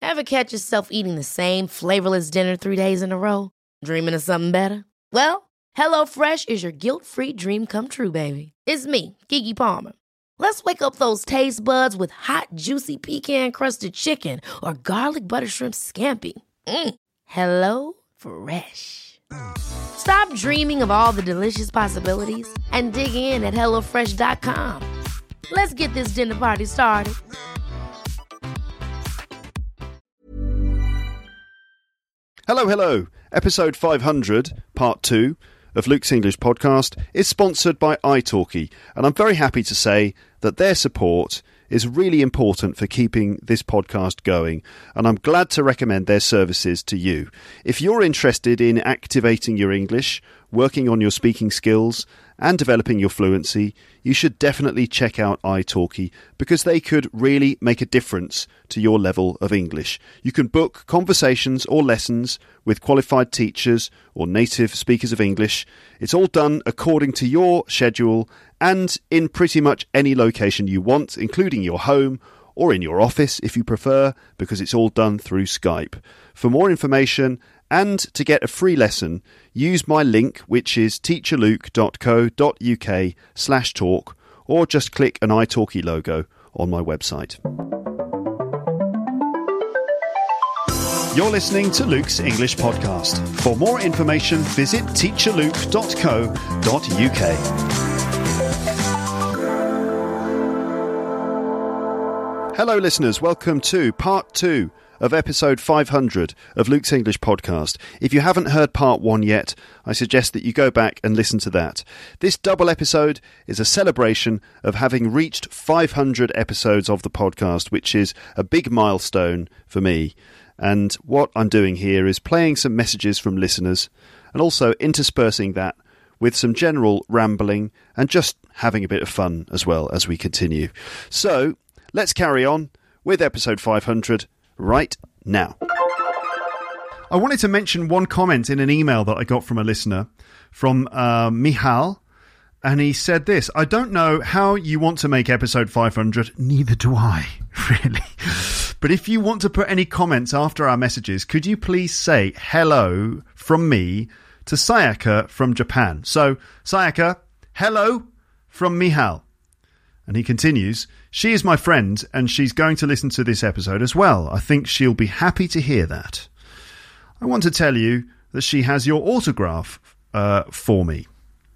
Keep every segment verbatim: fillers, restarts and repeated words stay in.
Ever catch yourself eating the same flavorless dinner three days in a row? Dreaming of something better? Well, HelloFresh is your guilt-free dream come true, baby. It's me, Keke Palmer. Let's wake up those taste buds with hot, juicy pecan-crusted chicken or garlic butter shrimp scampi. Mm. Hello Fresh. Stop dreaming of all the delicious possibilities and dig in at hello fresh dot com. Let's get this dinner party started. Hello, hello. Episode five hundred, part two of Luke's English podcast is sponsored by italki, and I'm very happy to say that their support is really important for keeping this podcast going, and I'm glad to recommend their services to you. If you're interested in activating your English, working on your speaking skills, and developing your fluency, you should definitely check out italki because they could really make a difference to your level of English. You can book conversations or lessons with qualified teachers or native speakers of English. It's all done according to your schedule and in pretty much any location you want, including your home or in your office if you prefer, because it's all done through Skype. For more information and to get a free lesson, use my link, which is teacherluke.co.uk slash talk, or just click an italki logo on my website. You're listening to Luke's English Podcast. For more information, visit teacherluke dot co dot uk. Hello listeners, welcome to part two of episode five hundred of Luke's English Podcast. If you haven't heard part one yet, I suggest that you go back and listen to that. This double episode is a celebration of having reached five hundred episodes of the podcast, which is a big milestone for me. And what I'm doing here is playing some messages from listeners and also interspersing that with some general rambling and just having a bit of fun as well as we continue. So let's carry on with episode five hundred right now. I wanted to mention one comment in an email that I got from a listener, from uh, Michal, and he said this: I don't know how you want to make episode five hundred, neither do I, really. But if you want to put any comments after our messages, could you please say hello from me to Sayaka from Japan? So, Sayaka, hello from Michal. And he continues, she is my friend and she's going to listen to this episode as well. I think she'll be happy to hear that. I want to tell you that she has your autograph uh, for me.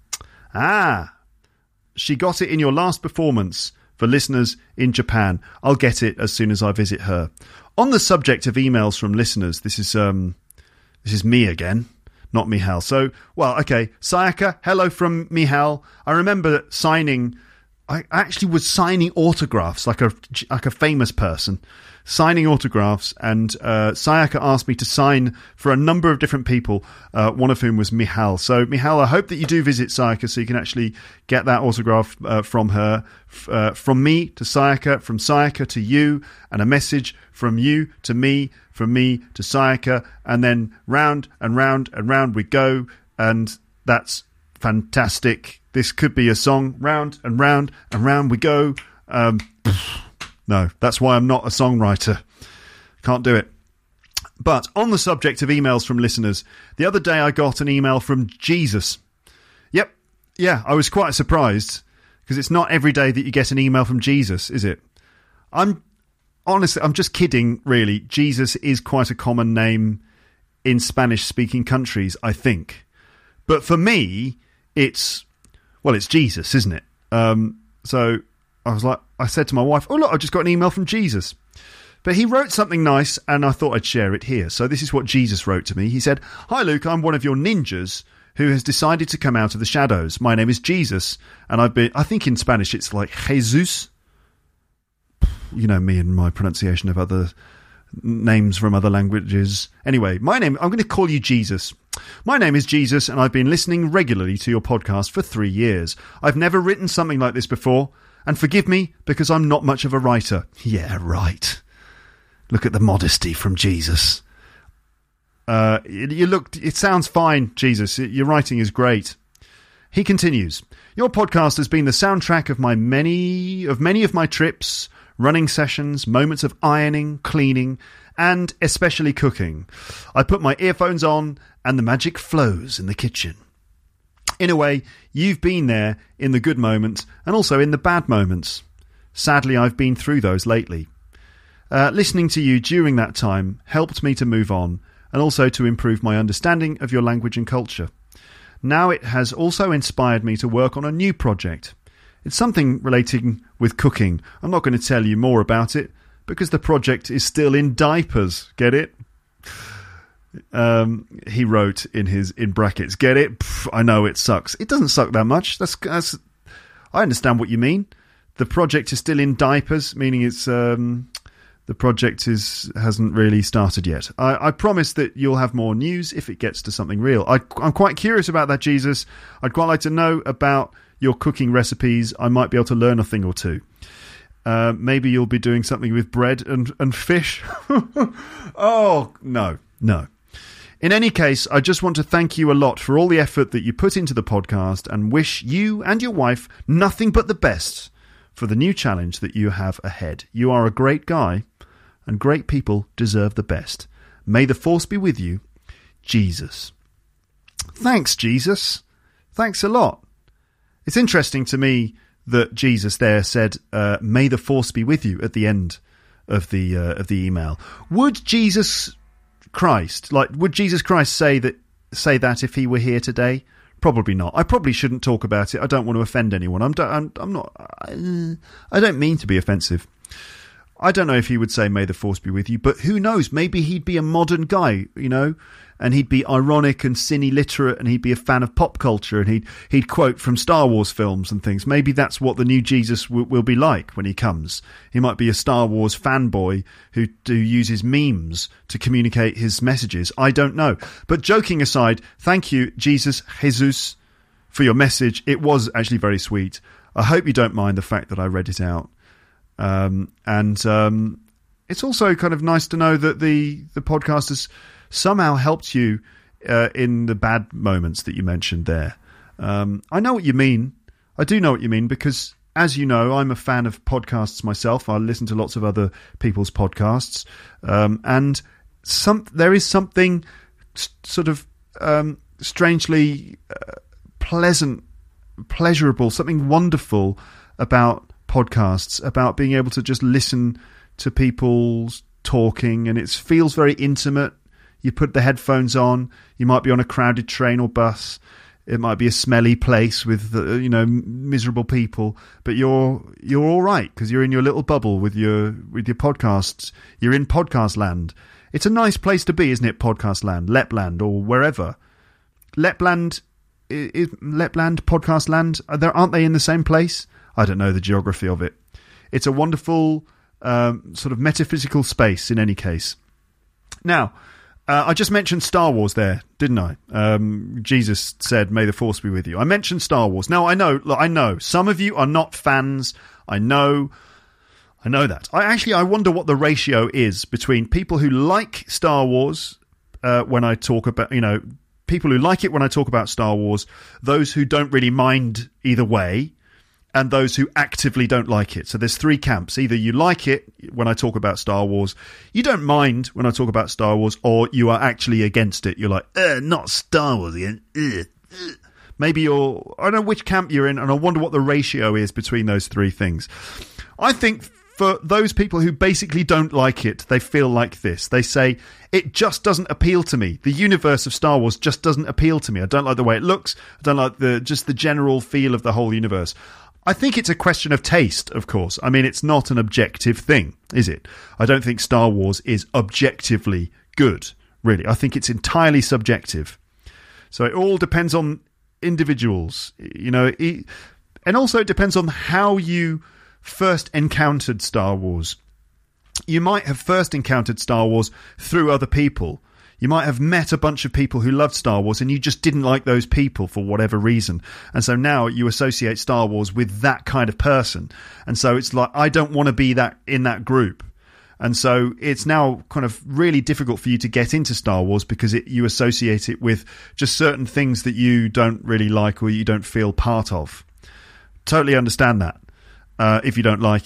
Ah, she got it in your last performance for listeners in Japan. I'll get it as soon as I visit her. On the subject of emails from listeners, this is um, this is me again, not Michal. So, well, okay, Sayaka, hello from Michal. I remember signing... I actually was signing autographs like a like a famous person, signing autographs, and uh, Sayaka asked me to sign for a number of different people, uh, one of whom was Michal. So, Michal, I hope that you do visit Sayaka so you can actually get that autograph uh, from her. Uh, from me to Sayaka, from Sayaka to you, and a message from you to me, from me to Sayaka, and then round and round and round we go, and that's fantastic. This could be a song. Round and round and round we go. Um, no, that's why I'm not a songwriter. Can't do it. But on the subject of emails from listeners, the other day I got an email from Jesus. Yep. Yeah, I was quite surprised because it's not every day that you get an email from Jesus, is it? I'm honestly, I'm just kidding, really. Jesus is quite a common name in Spanish-speaking countries, I think. But for me, it's... Well, it's Jesus, isn't it? Um, so I was like, I said to my wife, oh, look, I just got an email from Jesus. But he wrote something nice, and I thought I'd share it here. So this is what Jesus wrote to me. He said, hi, Luke, I'm one of your ninjas who has decided to come out of the shadows. My name is Jesus, and I've been, I think in Spanish it's like Jesus. You know me and my pronunciation of other names from other languages. Anyway, my name, I'm going to call you Jesus. My name is Jesus, and I've been listening regularly to your podcast for three years. I've never written something like this before, and forgive me because I'm not much of a writer. Yeah, right. Look at the modesty from Jesus. Uh, you look, it sounds fine, Jesus. Your writing is great. He continues, your podcast has been the soundtrack of my many of many of my trips, running sessions, moments of ironing, cleaning, and especially cooking. I put my earphones on and the magic flows in the kitchen. In a way, you've been there in the good moments and also in the bad moments. Sadly, I've been through those lately. Uh, listening to you during that time helped me to move on and also to improve my understanding of your language and culture. Now it has also inspired me to work on a new project. It's something relating with cooking. I'm not going to tell you more about it because the project is still in diapers. Get it? Um, he wrote in his in brackets, get it? Pff, I know it sucks. It doesn't suck that much. That's, that's I understand what you mean. The project is still in diapers, meaning it's um, the project is hasn't really started yet. I, I promise that you'll have more news if it gets to something real. I, I'm quite curious about that, Jesus. I'd quite like to know about your cooking recipes. I might be able to learn a thing or two. Uh, maybe you'll be doing something with bread and, and fish. Oh, no, no. In any case, I just want to thank you a lot for all the effort that you put into the podcast and wish you and your wife nothing but the best for the new challenge that you have ahead. You are a great guy, and great people deserve the best. May the force be with you, Jesus. Thanks, Jesus. Thanks a lot. It's interesting to me that Jesus there said, uh, may the force be with you at the end of the uh, of the email. Would Jesus Christ, like, would Jesus Christ say that say that if he were here today? Probably not. I probably shouldn't talk about it. I don't want to offend anyone. I'm I'm, I'm not. I, I don't mean to be offensive. I don't know if he would say, may the force be with you, but who knows? Maybe he'd be a modern guy, you know, and he'd be ironic and cine literate, and he'd be a fan of pop culture, and he'd he'd quote from Star Wars films and things. Maybe that's what the new Jesus w- will be like when he comes. He might be a Star Wars fanboy who, who uses memes to communicate his messages. I don't know. But joking aside, thank you, Jesus, Jesus, for your message. It was actually very sweet. I hope you don't mind the fact that I read it out. Um, and um, it's also kind of nice to know that the, the podcast has somehow helped you uh, in the bad moments that you mentioned there. Um, I know what you mean. I do know what you mean because, as you know, I'm a fan of podcasts myself. I listen to lots of other people's podcasts. Um, and some there is something sort of um, strangely uh, pleasant, pleasurable, something wonderful about podcasts, about being able to just listen to people talking, and it feels very intimate. You put the headphones on, you might be on a crowded train or bus, it might be a smelly place with uh, you know miserable people, but you're you're all right because you're in your little bubble with your with your podcasts. You're in podcast land. It's a nice place to be, isn't it? Podcast land, Lapland, or wherever. Lapland, is Lapland, podcast land. Are there, aren't they in the same place? I don't know the geography of it. It's a wonderful um, sort of metaphysical space in any case. Now, uh, I just mentioned Star Wars there, didn't I? Um, Jesus said, may the force be with you. I mentioned Star Wars. Now, I know, look, I know, some of you are not fans. I know, I know that. I actually, I wonder what the ratio is between people who like Star Wars uh, when I talk about, you know, people who like it when I talk about Star Wars, those who don't really mind either way, and those who actively don't like it. So there's three camps. Either you like it when I talk about Star Wars, you don't mind when I talk about Star Wars, or you are actually against it. You're like, uh, not Star Wars again. Ugh, ugh. Maybe you're, I don't know which camp you're in, and I wonder what the ratio is between those three things. I think for those people who basically don't like it, they feel like this. They say, it just doesn't appeal to me. The universe of Star Wars just doesn't appeal to me. I don't like the way it looks. I don't like the just the general feel of the whole universe. I think it's a question of taste, of course. I mean, it's not an objective thing, is it? I don't think Star Wars is objectively good, really. I think it's entirely subjective. So it all depends on individuals, you know, and also it depends on how you first encountered Star Wars. You might have first encountered Star Wars through other people. You might have met a bunch of people who loved Star Wars and you just didn't like those people for whatever reason. And so now you associate Star Wars with that kind of person. And so it's like, I don't want to be that in that group. And so it's now kind of really difficult for you to get into Star Wars because it, you associate it with just certain things that you don't really like or you don't feel part of. Totally understand that uh, if you don't like it.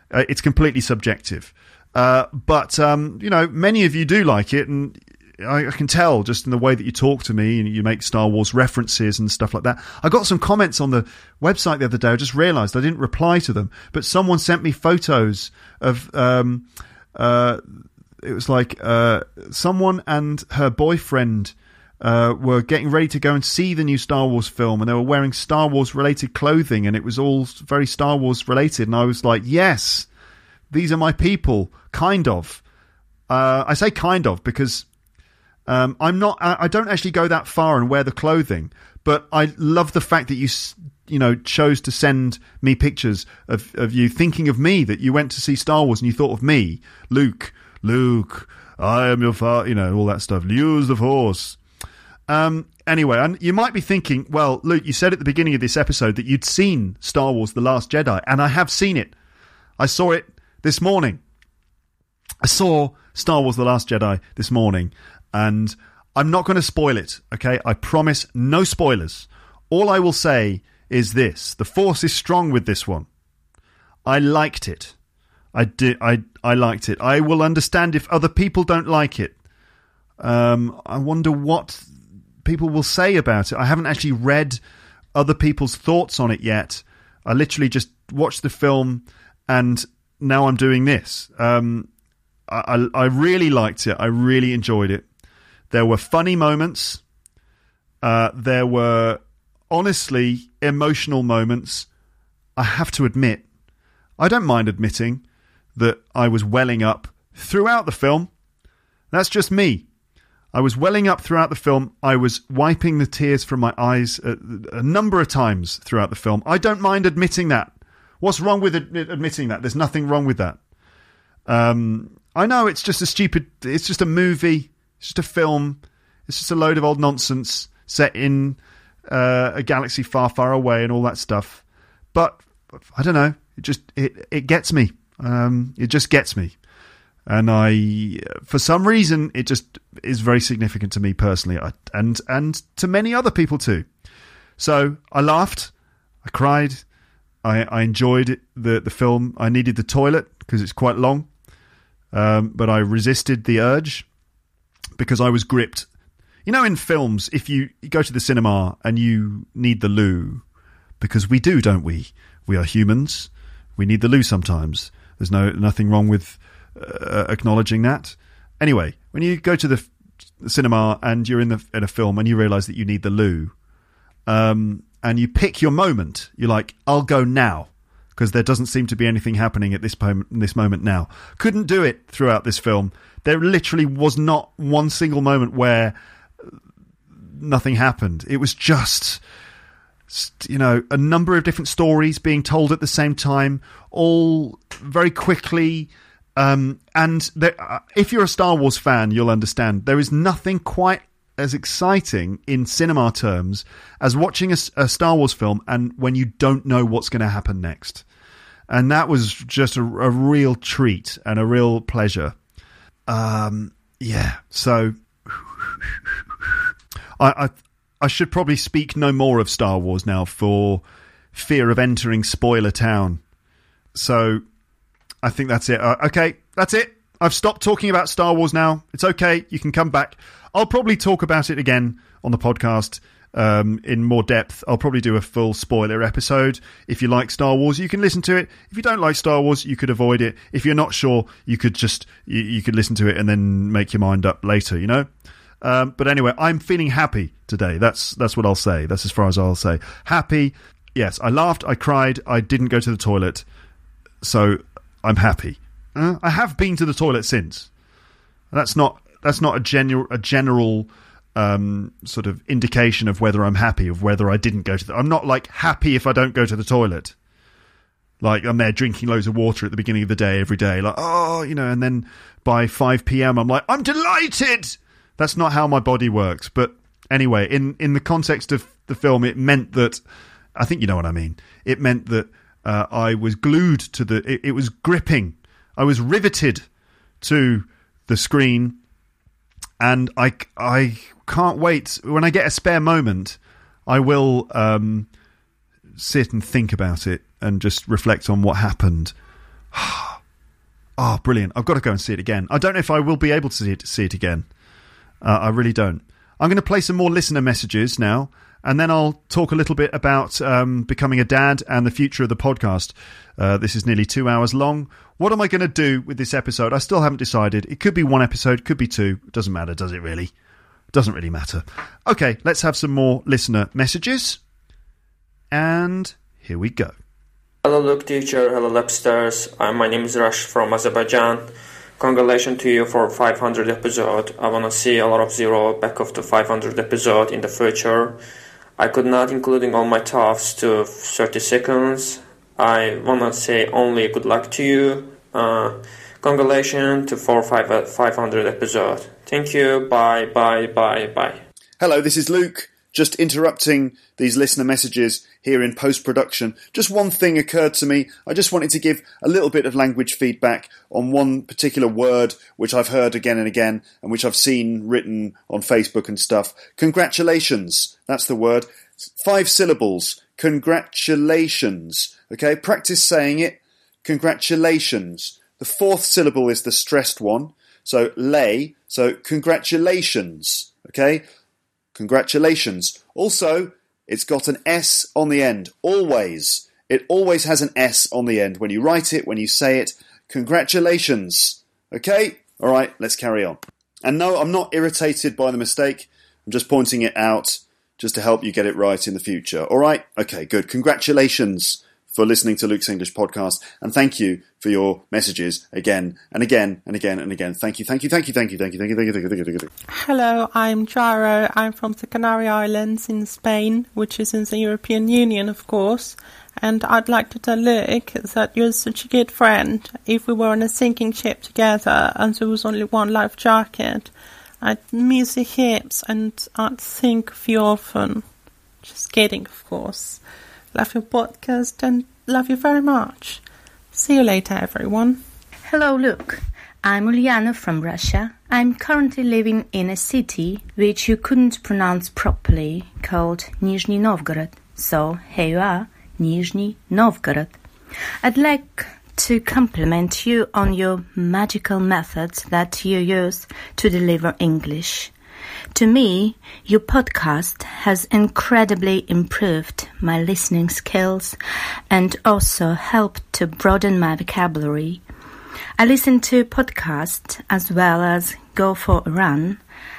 Uh, it's completely subjective. Uh, but, um, you know, many of you do like it, and I, I can tell just in the way that you talk to me and you make Star Wars references and stuff like that. I got some comments on the website the other day. I just realised I didn't reply to them, but someone sent me photos of... Um, uh, it was like uh, someone and her boyfriend uh, were getting ready to go and see the new Star Wars film, and they were wearing Star Wars related clothing, and it was all very Star Wars related. And I was like, yes, these are my people, kind of. Uh, I say kind of because um, I'm not. I, I don't actually go that far and wear the clothing, but I love the fact that you, you know, chose to send me pictures of of you thinking of me, that you went to see Star Wars and you thought of me, Luke. Luke, I am your father, you know, all that stuff. Use the Force. Um, anyway, and you might be thinking, well, Luke, you said at the beginning of this episode that you'd seen Star Wars The Last Jedi, and I have seen it. I saw it this morning. I saw Star Wars The Last Jedi this morning, and I'm not going to spoil it, okay? I promise no spoilers. All I will say is this. The Force is strong with this one. I liked it. I did. I I liked it. I will understand if other people don't like it. Um, I wonder what people will say about it. I haven't actually read other people's thoughts on it yet. I literally just watched the film, and now I'm doing this. Um, I, I I really liked it. I really enjoyed it. There were funny moments. Uh, there were honestly emotional moments. I have to admit, I don't mind admitting that I was welling up throughout the film. That's just me. I was welling up throughout the film. I was wiping the tears from my eyes a, a number of times throughout the film. I don't mind admitting that. What's wrong with ad- admitting that? There's nothing wrong with that. Um, I know it's just a stupid... It's just a movie. It's just a film. It's just a load of old nonsense set in uh, a galaxy far, far away and all that stuff. But, I don't know. It just... It, it gets me. Um, it just gets me, and I, for some reason, it just is very significant to me personally, I, and and to many other people too. So I laughed, I cried, I, I enjoyed the the film. I needed the toilet because it's quite long, um, but I resisted the urge because I was gripped. You know, in films, if you, you go to the cinema and you need the loo, because we do, don't we? We are humans. We need the loo sometimes. There's no nothing wrong with uh, acknowledging that. Anyway, when you go to the, f- the cinema and you're in the in a film and you realise that you need the loo, um, and you pick your moment, you're like, I'll go now, because there doesn't seem to be anything happening at this, pom- this moment now. Couldn't do it throughout this film. There literally was not one single moment where nothing happened. It was just... you know, a number of different stories being told at the same time, all very quickly. Um, and there, uh, if you're a Star Wars fan, you'll understand there is nothing quite as exciting in cinema terms as watching a, a Star Wars film and when you don't know what's going to happen next. And that was just a, a real treat and a real pleasure. Um, yeah, so I... I I should probably speak no more of Star Wars now for fear of entering spoiler town. So I think that's it. Uh, okay, that's it. I've stopped talking about Star Wars now. It's okay. You can come back. I'll probably talk about it again on the podcast um, in more depth. I'll probably do a full spoiler episode. If you like Star Wars, you can listen to it. If you don't like Star Wars, you could avoid it. If you're not sure, you could just you, you could listen to it and then make your mind up later, you know? Um, but anyway, I'm feeling happy today. That's that's what I'll say. That's as far as I'll say. Happy. Yes, I laughed. I cried. I didn't go to the toilet. So I'm happy. Uh, I have been to the toilet since. That's not that's not a general a general um, sort of indication of whether I'm happy, of whether I didn't go to the... I'm not like happy if I don't go to the toilet. Like I'm there drinking loads of water at the beginning of the day every day. Like, oh, you know, and then by five p.m. I'm like, I'm delighted. That's not how my body works. But anyway, in, in the context of the film, it meant that... I think you know what I mean. It meant that uh, I was glued to the... It, it was gripping. I was riveted to the screen. And I, I can't wait. When I get a spare moment, I will um, sit and think about it and just reflect on what happened. Oh, brilliant. I've got to go and see it again. I don't know if I will be able to see it, see it again. Uh, I really don't. I'm going to play some more listener messages now, and then I'll talk a little bit about um, becoming a dad and the future of the podcast. Uh, this is nearly two hours long. What am I going to do with this episode? I still haven't decided. It could be one episode, could be two. It doesn't matter, does it really? Doesn't really matter. Okay, let's have some more listener messages. And here we go. Hello Luke teacher, hello Labsters. Uh, my name is Rash from Azerbaijan. Congratulations to you for five hundred episode. I wanna see a lot of zero back of the five hundred episode in the future. I could not including all my thoughts to thirty seconds. I wanna say only good luck to you. Uh, congratulations to for five five hundred episode. Thank you. Bye bye bye bye. Hello, this is Luke. Just interrupting these listener messages here in post-production. Just one thing occurred to me. I just wanted to give a little bit of language feedback on one particular word which I've heard again and again and which I've seen written on Facebook and stuff. Congratulations. That's the word. Five syllables. Congratulations. Okay, practice saying it. Congratulations. The fourth syllable is the stressed one. So, lay. So, congratulations. Okay? Congratulations. Also, it's got an S on the end. Always. It always has an S on the end. When you write it, when you say it. Congratulations. Okay? All right, let's carry on. And no, I'm not irritated by the mistake. I'm just pointing it out just to help you get it right in the future. All right? Okay, good. Congratulations for listening to Luke's English podcast. And thank you for your messages again and again and again and again. Thank you, thank you, thank you, thank you, thank you, thank you, thank you, thank you, thank you, thank you. Hello, I'm Jaro. I'm from the Canary Islands in Spain, which is in the European Union, of course. And I'd like to tell Luke that you're such a good friend. If we were on a sinking ship together and there was only one life jacket, I'd miss your hips and I'd think of you often. Just kidding, of course. Love your podcast and love you very much. See you later, everyone. Hello, Luke. I'm Uliana from Russia. I'm currently living in a city which you couldn't pronounce properly, called Nizhny Novgorod. So, here you are, Nizhny Novgorod. I'd like to compliment you on your magical methods that you use to deliver English. To me, your podcast has incredibly improved my listening skills and also helped to broaden my vocabulary. I listen to podcasts as well as go for a run,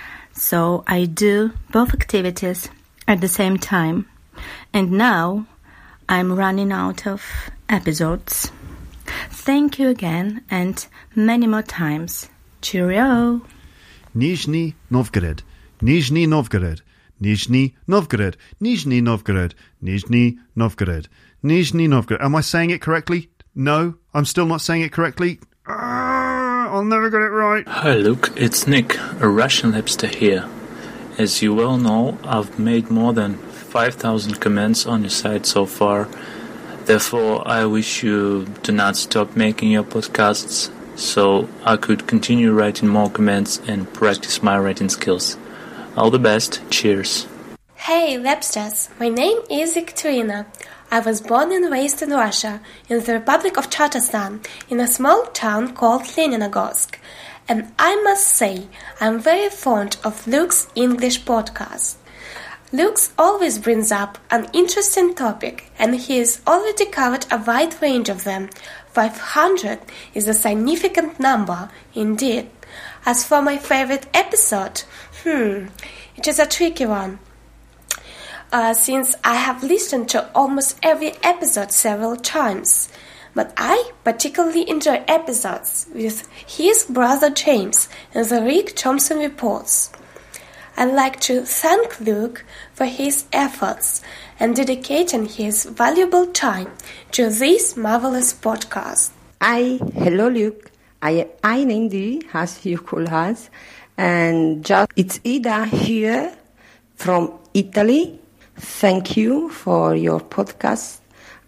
so I do both activities at the same time. And now I'm running out of episodes. Thank you again and many more times. Cheerio! Nizhny Novgorod, Nizhny Novgorod, Nizhny Novgorod, Nizhny Novgorod, Nizhny Novgorod, Nizhny Novgorod. Am I saying it correctly? No, I'm still not saying it correctly. Ah, I'll never get it right. Hi Luke, it's Nick, a Russian hipster here. As you well know, I've made more than five thousand comments on your site so far. Therefore, I wish you to not stop making your podcasts, so I could continue writing more comments and practice my writing skills. All the best. Cheers. Hey, Labsters. My name is Ekaterina. I was born and raised in Russia, in the Republic of Tatarstan, in a small town called Leninogorsk. And I must say, I'm very fond of Luke's English podcast. Luke's always brings up an interesting topic, and he has already covered a wide range of them. five hundred is a significant number, indeed. As for my favorite episode, hmm, it is a tricky one. Uh, since I have listened to almost every episode several times. But I particularly enjoy episodes with his brother James and the Rick Thompson reports. I'd like to thank Luke for his efforts and dedicating his valuable time to this marvelous podcast. Hi, hello Luke. I I'm Indy, as you call us, and just it's Ida here from Italy. Thank you for your podcast.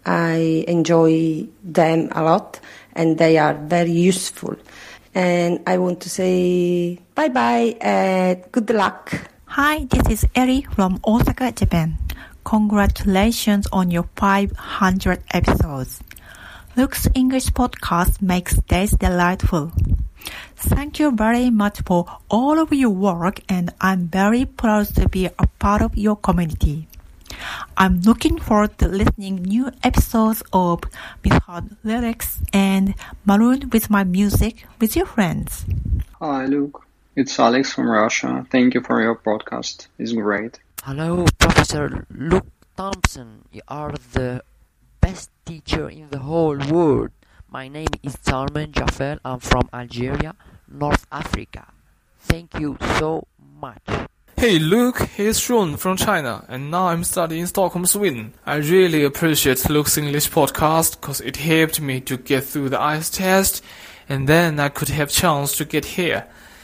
I enjoy them a lot, and they are very useful. And I want to say bye-bye and good luck. Hi, this is Eri from Osaka, Japan. Congratulations on your five hundred episodes. Luke's English podcast makes days delightful. Thank you very much for all of your work, and I'm very proud to be a part of your community. I'm looking forward to listening new episodes of Misheard Lyrics and Marooned with my music with your friends. Hi Luke, it's Alex from Russia. Thank you for your podcast. It's great. Hello, Professor Luke Thompson. You are the best teacher in the whole world. My name is Salman Jaffer. I'm from Algeria, North Africa. Thank you so much. Hey Luke, here's Sean from China, and now I'm studying in Stockholm, Sweden. I really appreciate Luke's English podcast because it helped me to get through the I E L T S test, and then I could have chance to get here.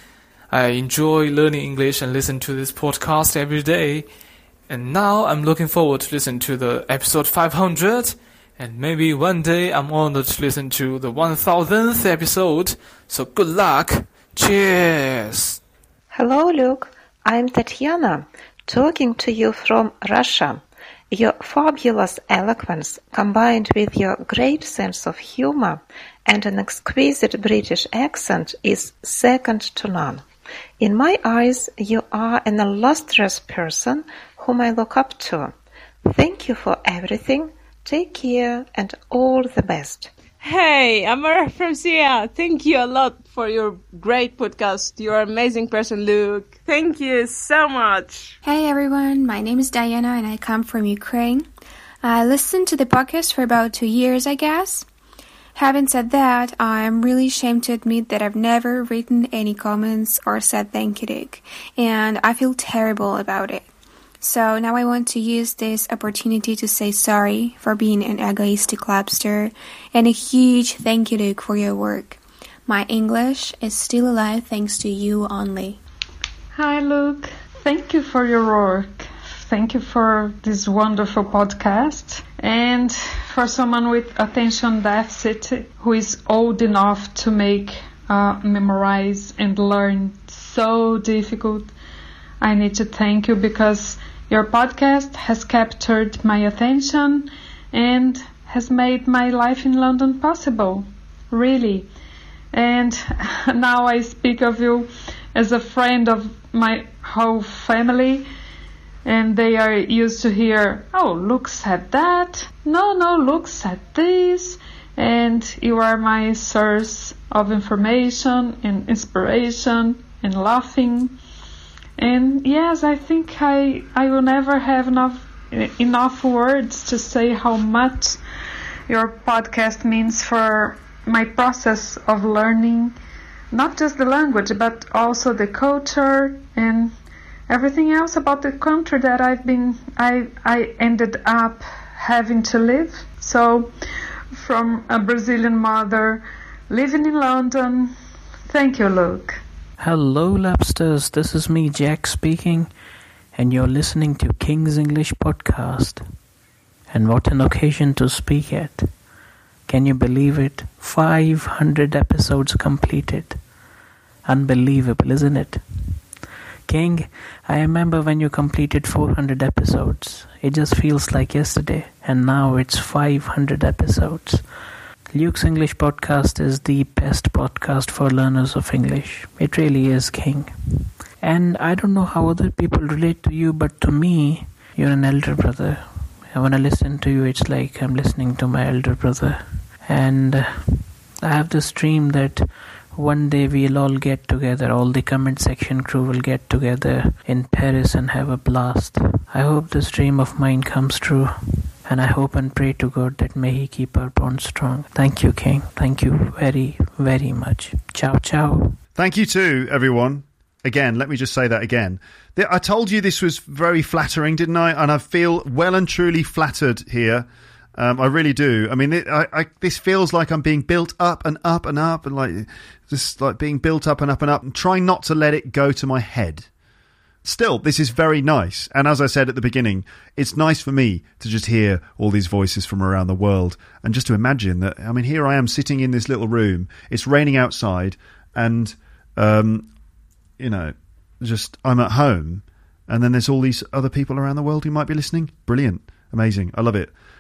I enjoy learning English and listen to this podcast every day, and now I'm looking forward to listen to the episode five hundred. And maybe one day I'm honored to listen to the one thousandth episode. So good luck. Cheers. Hello, Luke. I'm Tatiana, talking to you from Russia. Your fabulous eloquence, combined with your great sense of humor and an exquisite British accent, is second to none. In my eyes, you are an illustrious person whom I look up to. Thank you for everything. Take care and all the best. Hey, I'm Mara from Syria. Thank you a lot for your great podcast. You're an amazing person, Luke. Thank you so much. Hey everyone, my name is Diana and I come from Ukraine. I listened to the podcast for about two years, I guess. Having said that, I'm really ashamed to admit that I've never written any comments or said thank you, Luke, and I feel terrible about it. So now I want to use this opportunity to say sorry for being an egoistic lobster, and a huge thank you, Luke, for your work. My English is still alive thanks to you only. Hi, Luke. Thank you for your work. Thank you for this wonderful podcast. And for someone with attention deficit who is old enough to make uh, memorize and learn so difficult, I need to thank you because your podcast has captured my attention and has made my life in London possible, really. And now I speak of you as a friend of my whole family, and they are used to hear, oh, Luke said that, no, no, Luke said this, and you are my source of information and inspiration and laughing. And yes, I think I I will never have enough enough words to say how much your podcast means for my process of learning, not just the language, but also the culture and everything else about the country that I've been I I ended up having to live. So, from a Brazilian mother living in London, thank you, Luke. Hello, Labsters. This is me, Jack, speaking, and you're listening to King's English Podcast. And what an occasion to speak at. Can you believe it? five hundred episodes completed. Unbelievable, isn't it? King, I remember when you completed four hundred episodes. It just feels like yesterday, and now it's five hundred episodes. Luke's English Podcast is the best podcast for learners of English. It really is, King. And I don't know how other people relate to you, but to me, you're an elder brother. And when I listen to you, it's like I'm listening to my elder brother. And uh, I have this dream that one day we'll all get together, all the comment section crew will get together in Paris and have a blast. I hope this dream of mine comes true. And I hope and pray to God that may He keep our bond strong. Thank you, King. Thank you very, very much. Ciao, ciao. Thank you too, everyone. Again, let me just say that again. I told you this was very flattering, didn't I? And I feel well and truly flattered here. Um, I really do. I mean, it, I, I, this feels like I'm being built up and up and up, and like just like being built up and up and up, and trying not to let it go to my head. Still, this is very nice. And as I said at the beginning, it's nice for me to just hear all these voices from around the world and just to imagine that, I mean, here I am sitting in this little room. It's raining outside and, um, you know, just I'm at home. And then there's all these other people around the world who might be listening. Brilliant. Amazing. I love it.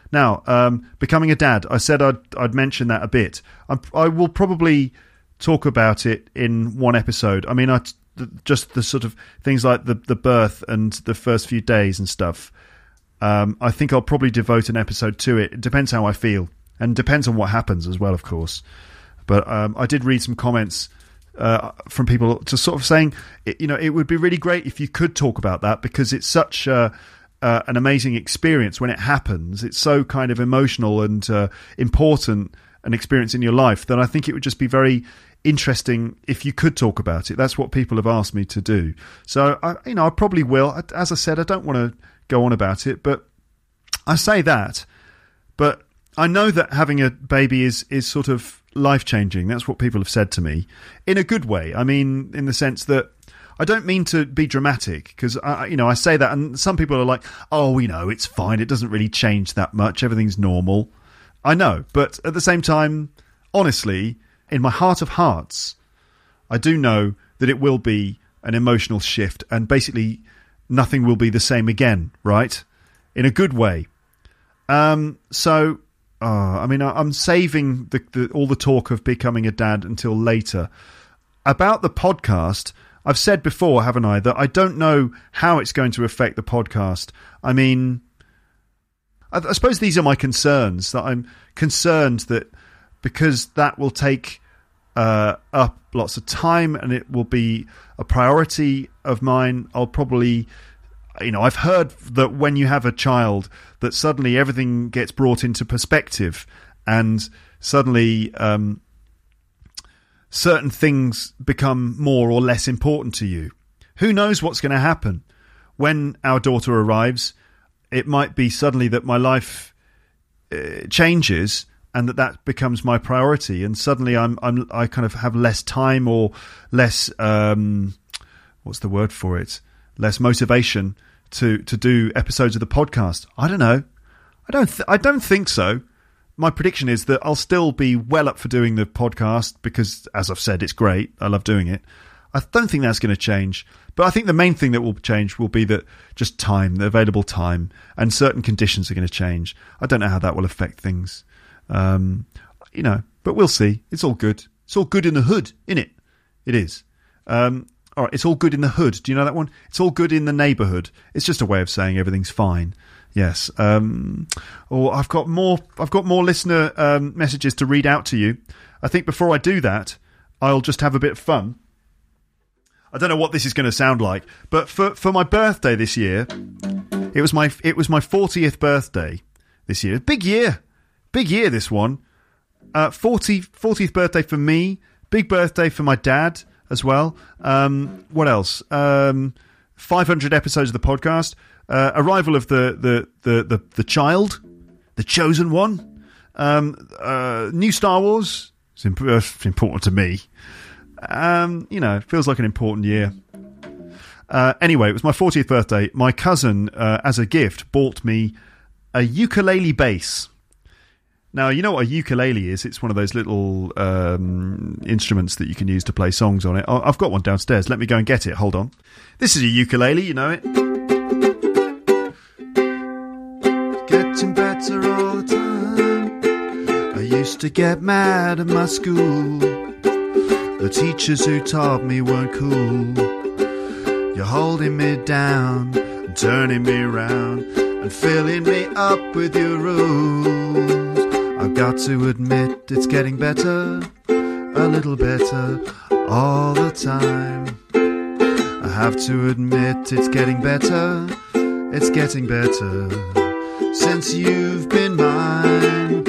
Now, um, becoming a dad, I said I'd, I'd mention that a bit. I, I will probably talk about it in one episode. I mean, I, just the sort of things like the, the birth and the first few days and stuff. Um, I think I'll probably devote an episode to it. It depends how I feel, and depends on what happens as well, of course. But um, I did read some comments uh, from people just sort of saying, you know, it would be really great if you could talk about that, because it's such uh, uh, an amazing experience when it happens. It's so kind of emotional and uh, important an experience in your life that I think it would just be very interesting if you could talk about it. That's what people have asked me to do. So, I, you know, I probably will. As I said, I don't want to go on about it, but I say that. But I know that having a baby is, is sort of life-changing. That's what people have said to me, in a good way. I mean, in the sense that I don't mean to be dramatic, because, I, you know, I say that and some people are like, oh, you know, it's fine. It doesn't really change that much. Everything's normal. I know. But at the same time, honestly, in my heart of hearts, I do know that it will be an emotional shift, and basically nothing will be the same again, right? In a good way. Um, so, uh, I mean, I, I'm saving the, the, all the talk of becoming a dad until later. About the podcast, I've said before, haven't I, that I don't know how it's going to affect the podcast. I mean, I, I suppose these are my concerns, that I'm concerned that because that will take uh, up lots of time and it will be a priority of mine, I'll probably, you know, I've heard that when you have a child that suddenly everything gets brought into perspective, and suddenly um, certain things become more or less important to you. Who knows what's going to happen when our daughter arrives? It might be suddenly that my life uh, changes, and that that becomes my priority, and suddenly I'm I'm I kind of have less time or less um, what's the word for it? Less motivation to to do episodes of the podcast. I don't know. I don't th- I don't think so. My prediction is that I'll still be well up for doing the podcast because, as I've said, it's great. I love doing it. I don't think that's going to change. But I think the main thing that will change will be that just time, the available time, and certain conditions are going to change. I don't know how that will affect things. Um, you know, but we'll see. It's all good. It's all good in the hood, innit? It is. Um, all right, it's all good in the hood. Do you know that one? It's all good in the neighbourhood. It's just a way of saying everything's fine. Yes. Um, or I've got more. I've got more listener um, messages to read out to you. I think before I do that, I'll just have a bit of fun. I don't know what this is going to sound like, but for for my birthday this year, it was my it was my fortieth birthday this year. Big year. Big year, this one. Uh, forty, fortieth birthday for me. Big birthday for my dad as well. Um, what else? Um, five hundred episodes of the podcast. Uh, arrival of the, the, the, the, the child. The chosen one. Um, uh, new Star Wars. It's, imp- it's important to me. Um, you know, it feels like an important year. Uh, anyway, it was my fortieth birthday. My cousin, uh, as a gift, bought me a ukulele bass. Now, you know what a ukulele is? It's one of those little um, instruments that you can use to play songs on it. I've got one downstairs. Let me go and get it. Hold on. This is a ukulele, you know it. Getting better all the time. I used to get mad at my school. The teachers who taught me weren't cool. You're holding me down and turning me around and filling me up with your rules. I've got to admit it's getting better, a little better all the time. I have to admit it's getting better, it's getting better since you've been mine.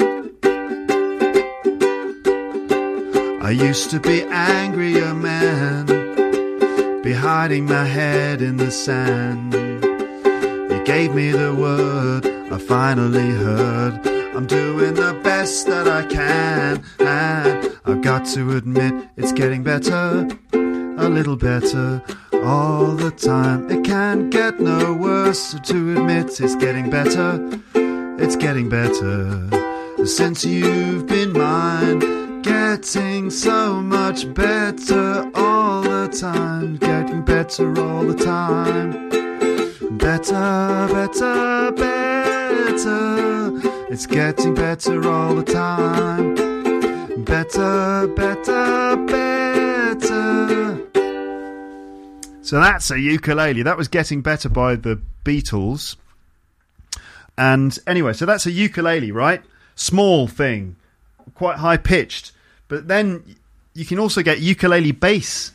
I used to be angrier man, be hiding my head in the sand. You gave me the word, I finally heard. I'm doing the best that I can, and I've got to admit it's getting better, a little better all the time. It can't get no worse, so to admit it's getting better, it's getting better since you've been mine. Getting so much better all the time, getting better all the time. Better, better, better. better. It's getting better all the time. Better, better, better. So that's a ukulele. That was Getting Better by the Beatles. And anyway, so that's a ukulele, right? Small thing, quite high pitched. But then you can also get ukulele bass.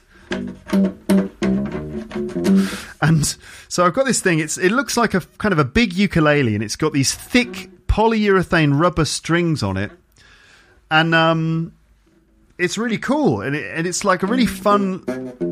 And so I've got this thing. It's it looks like a kind of a big ukulele, and it's got these thick polyurethane rubber strings on it, and um, it's really cool. And, it, and it's like a really fun.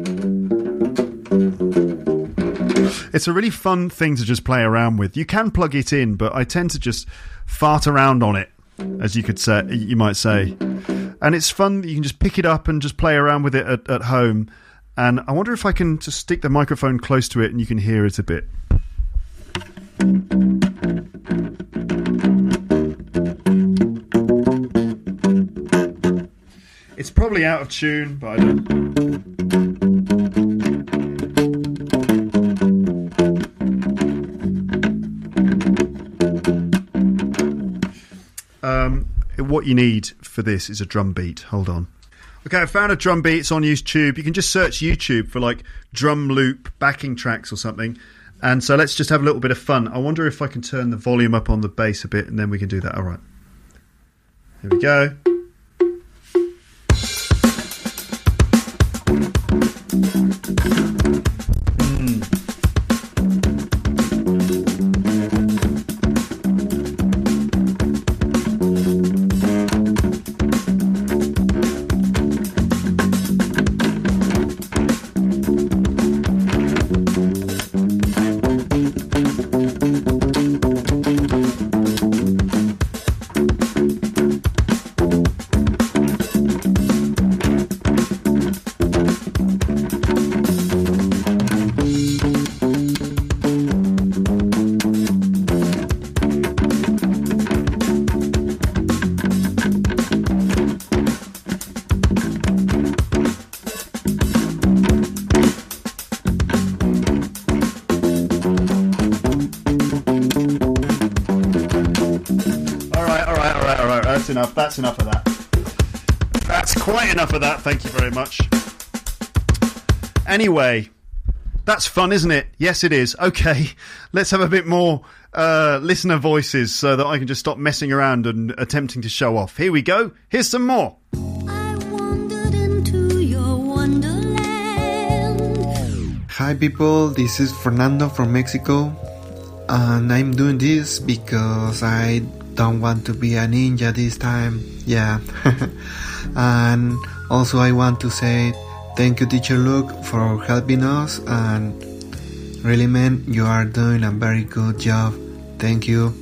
It's a really fun thing to just play around with. You can plug it in, but I tend to just fart around on it, as you could say, you might say. And it's fun. You can just pick it up and just play around with it at, at home. And I wonder if I can just stick the microphone close to it and you can hear it a bit. It's probably out of tune, but I don't... Um, what you need for this is a drum beat. Hold on. Okay, I found a drum beat. It's on YouTube. You can just search YouTube for like drum loop backing tracks or something. And so let's just have a little bit of fun. I wonder if I can turn the volume up on the bass a bit, and then we can do that. All right. Here we go. Enough. That's enough of that. That's quite enough of that. Thank you very much. Anyway, that's fun, isn't it? Yes, it is. Okay, let's have a bit more uh, listener voices so that I can just stop messing around and attempting to show off. Here we go. Here's some more. I wandered into your wonderland. Hi people, this is Fernando from Mexico, and I'm doing this because I don't want to be a ninja this time. Yeah. And also I want to say thank you, Teacher Luke, for helping us, and really, man, you are doing a very good job. Thank you.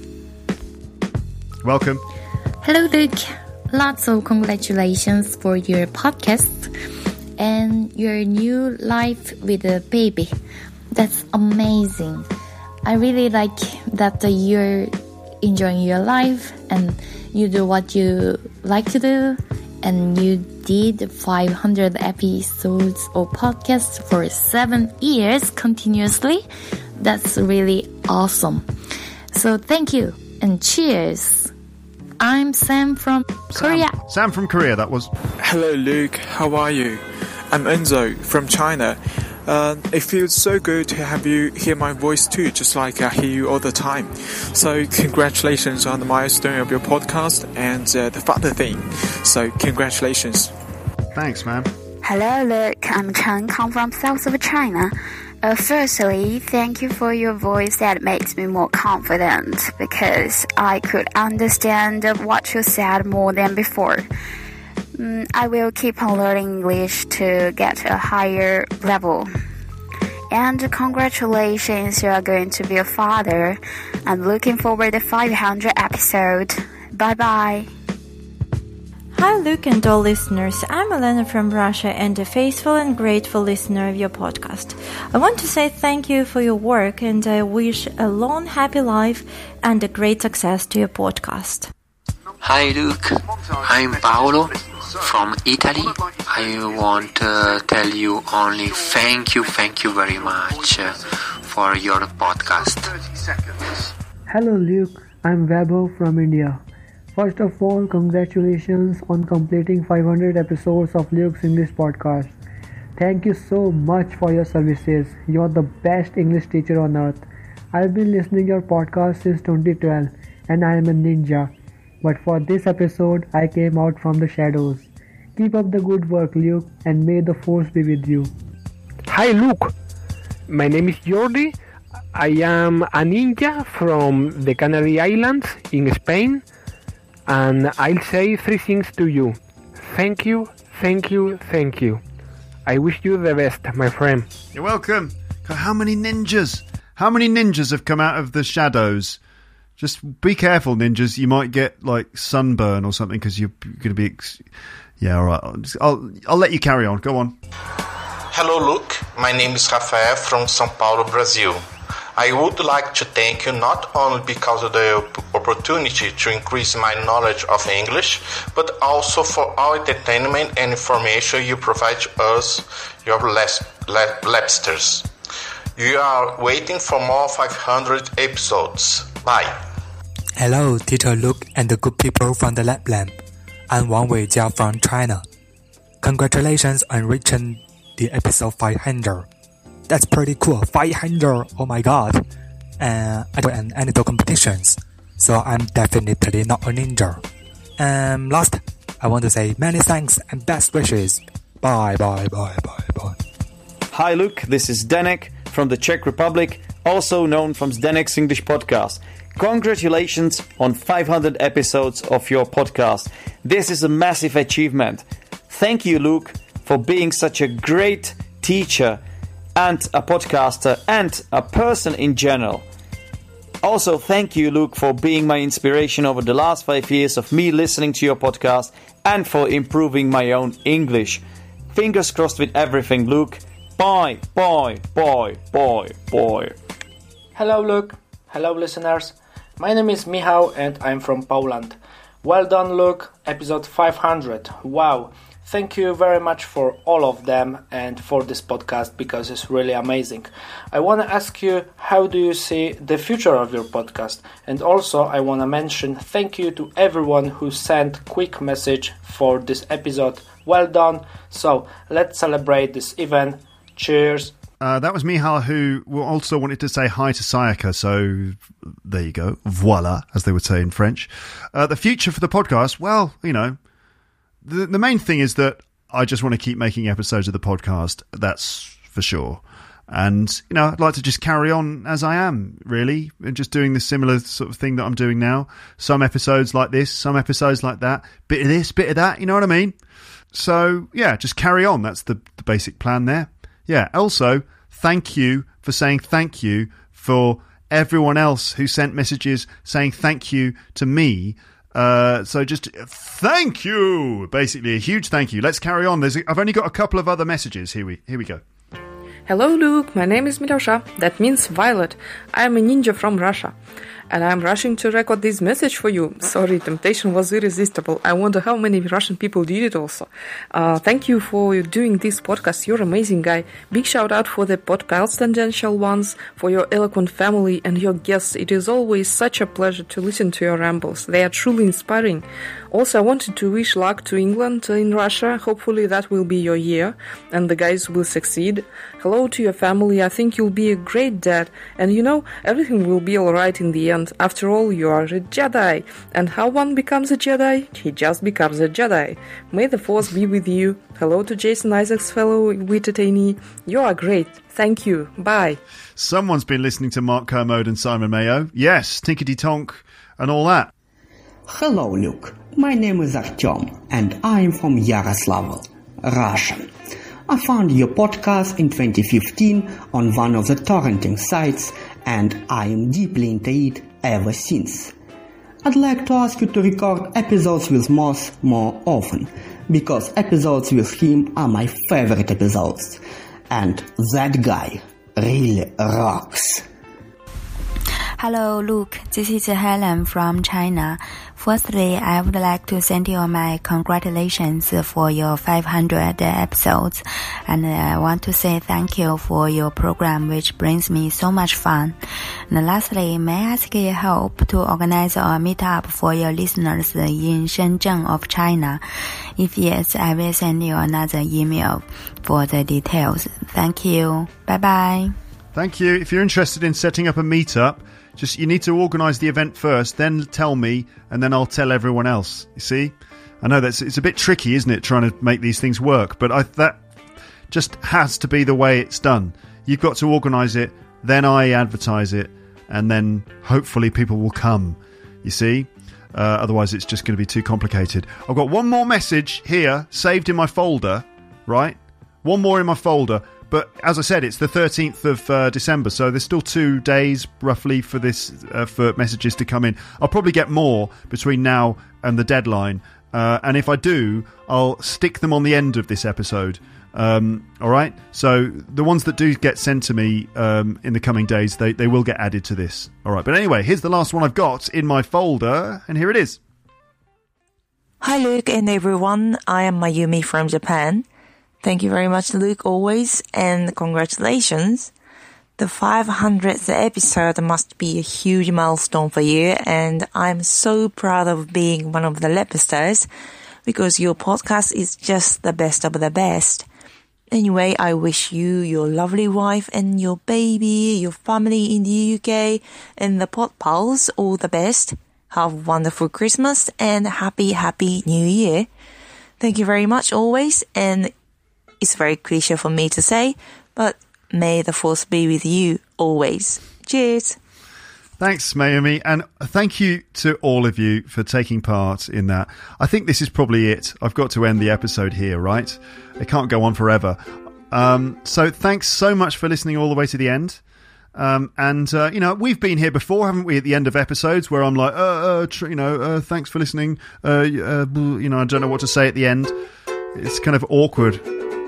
Welcome. Hello, Luke. Lots of congratulations for your podcast and your new life with a baby. That's amazing. I really like that you're enjoying your life and you do what you like to do, and you did five hundred episodes of podcasts for seven years continuously. That's really awesome. So thank you and cheers. I'm Sam from Korea. Sam, Sam from Korea, that was. Hello Luke, how are you? I'm Enzo from China. Uh, it feels so good to have you hear my voice too, just like I hear you all the time. So congratulations on the milestone of your podcast and uh, the father thing. So congratulations. Thanks, man. Hello, Luke. I'm Chen Kang from south of China. Uh, firstly, thank you for your voice that makes me more confident, because I could understand what you said more than before. Mm, I will keep on learning English to get a higher level. And congratulations, you are going to be a father. I'm looking forward to five hundred episode. Bye bye. Hi Luke and all listeners, I'm Elena from Russia and a faithful and grateful listener of your podcast. I want to say thank you for your work, and I wish a long happy life and a great success to your podcast. Hi Luke, I'm Paolo from Italy. I want to tell you only thank you, thank you very much for your podcast. Hello Luke, I'm Vaibhav from India. First of all, congratulations on completing five hundred episodes of Luke's English podcast. Thank you so much for your services. You're the best English teacher on earth. I've been listening to your podcast since twenty twelve and I am a ninja. But for this episode, I came out from the shadows. Keep up the good work, Luke, and may the force be with you. Hi, Luke. My name is Jordi. I am a ninja from the Canary Islands in Spain. And I'll say three things to you. Thank you, thank you, thank you. I wish you the best, my friend. You're welcome. How many ninjas? How many ninjas have come out of the shadows? Just be careful, ninjas. You might get like sunburn or something because you're going to be... Ex- yeah, all right. I'll, just, I'll I'll let you carry on. Go on. Hello, Luke. My name is Rafael from São Paulo, Brazil. I would like to thank you not only because of the opportunity to increase my knowledge of English, but also for all entertainment and information you provide to us, your les- le- Labsters. You are waiting for more five hundred episodes. Bye. Hello, Teacher Luke and the good people from the Lab Lamp. I'm Wang Weijia from China. Congratulations on reaching the episode five hundred. That's pretty cool. five hundred, oh my god. Uh, I do an anecdote competitions, so I'm definitely not a ninja. Um, last, I want to say many thanks and best wishes. Bye, bye, bye, bye, bye. Hi Luke, this is Zdenek from the Czech Republic, also known from Zdenek's English Podcast. Congratulations on five hundred episodes of your podcast. This is a massive achievement. Thank you, Luke, for being such a great teacher and a podcaster and a person in general. Also, thank you, Luke, for being my inspiration over the last five years of me listening to your podcast and for improving my own English. Fingers crossed with everything, Luke. Bye, bye, bye, bye, bye. Hello, Luke. Hello, listeners. My name is Michał and I'm from Poland. Well done, Luke. Episode five hundred. Wow. Thank you very much for all of them and for this podcast because it's really amazing. I want to ask you, how do you see the future of your podcast? And also I want to mention thank you to everyone who sent quick message for this episode. Well done. So let's celebrate this event. Cheers. Uh, that was Michał, who also wanted to say hi to Sayaka, so there you go. Voila, as they would say in French. Uh, the future for the podcast, well, you know, the, the main thing is that I just want to keep making episodes of the podcast, that's for sure. And, you know, I'd like to just carry on as I am, really, and just doing the similar sort of thing that I'm doing now. Some episodes like this, some episodes like that, bit of this, bit of that, you know what I mean? So, yeah, just carry on. That's the, the basic plan there. Yeah, also, thank you for saying thank you for everyone else who sent messages saying thank you to me. Uh, so just thank you, basically a huge thank you. Let's carry on. There's, I've only got a couple of other messages. Here we, here we go. Hello, Luke. My name is Miryosha. That means Violet. I am a ninja from Russia. And I'm rushing to record this message for you. Sorry, temptation was irresistible. I wonder how many Russian people did it also. Uh, thank you for doing this podcast. You're an amazing guy. Big shout out for the podcast tangential ones, for your eloquent family and your guests. It is always such a pleasure to listen to your rambles. They are truly inspiring. Also, I wanted to wish luck to England in Russia. Hopefully that will be your year and the guys will succeed. Hello to your family. I think you'll be a great dad. And you know, everything will be alright in the end. After all, you are a Jedi. And how one becomes a Jedi? He just becomes a Jedi. May the Force be with you. Hello to Jason Isaacs, fellow Wittatani. You are great. Thank you. Bye. Someone's been listening to Mark Kermode and Simon Mayo. Yes, Tinkety Tonk and all that. Hello, Luke. My name is Artyom, and I am from Yaroslavl, Russia. I found your podcast in twenty fifteen on one of the torrenting sites, and I am deeply into it ever since. I'd like to ask you to record episodes with Moss more often, because episodes with him are my favorite episodes, and that guy really rocks. Hello, Luke. This is Helen from China. Firstly, I would like to send you my congratulations for your five hundred episodes. And I want to say thank you for your program, which brings me so much fun. And lastly, may I ask your help to organize a meetup for your listeners in Shenzhen of China? If yes, I will send you another email for the details. Thank you. Bye-bye. Thank you. If you're interested in setting up a meetup, just you need to organise the event first, then tell me, and then I'll tell everyone else. You see? I know that's it's a bit tricky, isn't it, trying to make these things work, but I, that just has to be the way it's done. You've got to organise it, then I advertise it, and then hopefully people will come. You see? Uh, otherwise it's just going to be too complicated. I've got one more message here saved in my folder, right? One more in my folder. But as I said, it's the thirteenth of uh, December, so there's still two days roughly for this uh, for messages to come in. I'll probably get more between now and the deadline, uh, and if I do, I'll stick them on the end of this episode. Um, all right, so the ones that do get sent to me um, in the coming days, they they will get added to this. All right, but anyway, here's the last one I've got in my folder, and here it is. Hi, Luke and everyone. I am Mayumi from Japan. Thank you very much, Luke, always, and congratulations. The five hundredth episode must be a huge milestone for you, and I'm so proud of being one of the Lepsters, because your podcast is just the best of the best. Anyway, I wish you, your lovely wife, and your baby, your family in the U K, and the Pot Pals all the best. Have a wonderful Christmas, and happy, happy New Year. Thank you very much, always, and it's very cliche for me to say, but may the force be with you always. Cheers. Thanks, Mayumi, and thank you to all of you for taking part in that. I think this is probably it. I've got to end the episode here, right? It can't go on forever. Um, so thanks so much for listening all the way to the end. Um, and, uh, you know, we've been here before, haven't we, at the end of episodes where I'm like, uh, uh tr- you know, uh, thanks for listening. Uh, uh, you know, I don't know what to say at the end. It's kind of awkward.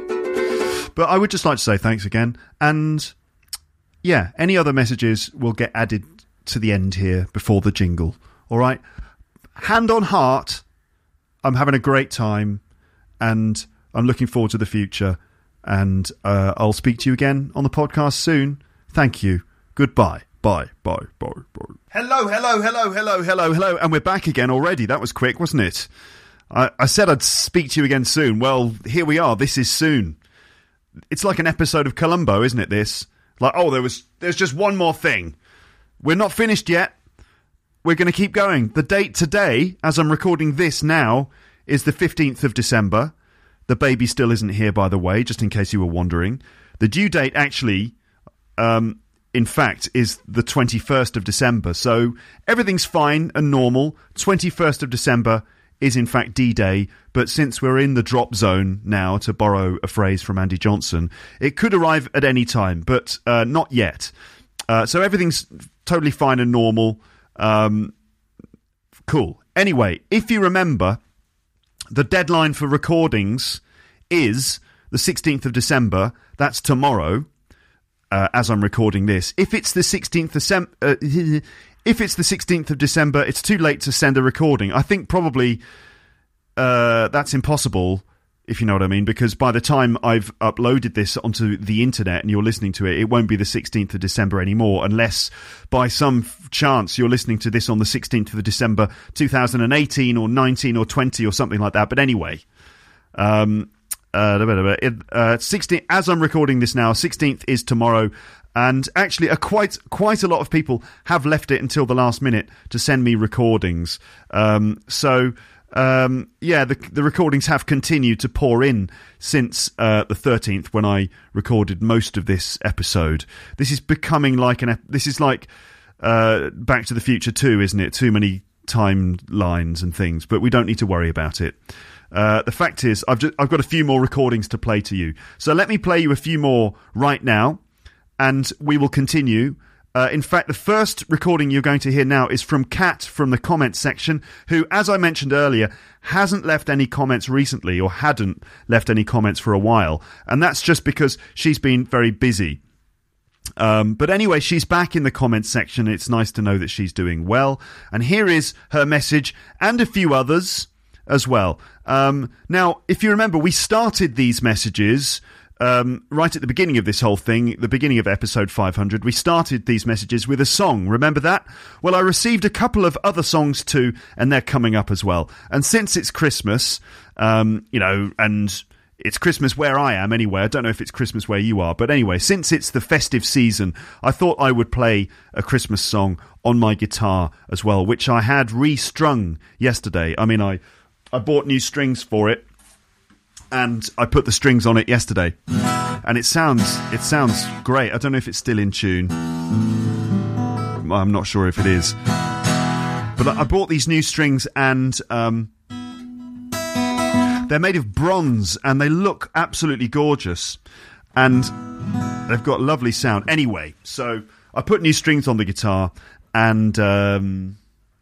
But I would just like to say thanks again. And, yeah, any other messages will get added to the end here before the jingle. All right? Hand on heart, I'm having a great time, and I'm looking forward to the future. And uh, I'll speak to you again on the podcast soon. Thank you. Goodbye. Bye. Bye. Bye. Bye. Hello, hello, hello, hello, hello, hello. And we're back again already. That was quick, wasn't it? I, I said I'd speak to you again soon. Well, here we are. This is soon. It's like an episode of Columbo, isn't it, this? Like, oh, there was there's just one more thing. We're not finished yet. We're going to keep going. The date today, as I'm recording this now, is the fifteenth of December. The baby still isn't here, by the way, just in case you were wondering. The due date, actually, um, in fact, is the twenty-first of December. So everything's fine and normal. twenty-first of December is in fact D-Day, but since we're in the drop zone now, to borrow a phrase from Andy Johnson, it could arrive at any time, but uh, not yet. Uh, so everything's totally fine and normal. Um, cool. Anyway, if you remember, the deadline for recordings is the sixteenth of December. That's tomorrow, uh, as I'm recording this. If it's the sixteenth of December... Uh, If it's the sixteenth of December, it's too late to send a recording. I think probably uh, that's impossible, if you know what I mean, because by the time I've uploaded this onto the internet and you're listening to it, it won't be the sixteenth of December anymore, unless by some chance you're listening to this on the sixteenth of December two thousand eighteen or nineteen or twenty or something like that. But anyway, um, uh, uh, sixteen, as I'm recording this now, sixteenth is tomorrow. And actually, a quite quite a lot of people have left it until the last minute to send me recordings. Um, so, um, yeah, the, the recordings have continued to pour in since uh, the thirteenth, when I recorded most of this episode. This is becoming like an. This is like uh, Back to the Future two, isn't it? Too many timelines and things, but we don't need to worry about it. Uh, the fact is, I've just, I've got a few more recordings to play to you. So let me play you a few more right now. And we will continue. Uh, in fact, the first recording you're going to hear now is from Kat from the comments section, who, as I mentioned earlier, hasn't left any comments recently, or hadn't left any comments for a while. And that's just because she's been very busy. Um, but anyway, she's back in the comments section. It's nice to know that she's doing well. And here is her message and a few others as well. Um, now, if you remember, we started these messages um, right at the beginning of this whole thing, the beginning of episode five hundred. We started these messages with a song. Remember that? Well, I received a couple of other songs too, and they're coming up as well. And since it's Christmas, um, you know, and it's Christmas where I am anyway. I don't know if it's Christmas where you are. But anyway, since it's the festive season, I thought I would play a Christmas song on my guitar as well, which I had restrung yesterday. I mean, I, I bought new strings for it, and I put the strings on it yesterday. And it sounds, it sounds great. I don't know if it's still in tune. I'm not sure if it is. But I bought these new strings, and Um, they're made of bronze, and they look absolutely gorgeous, and they've got lovely sound. Anyway, so I put new strings on the guitar, and um,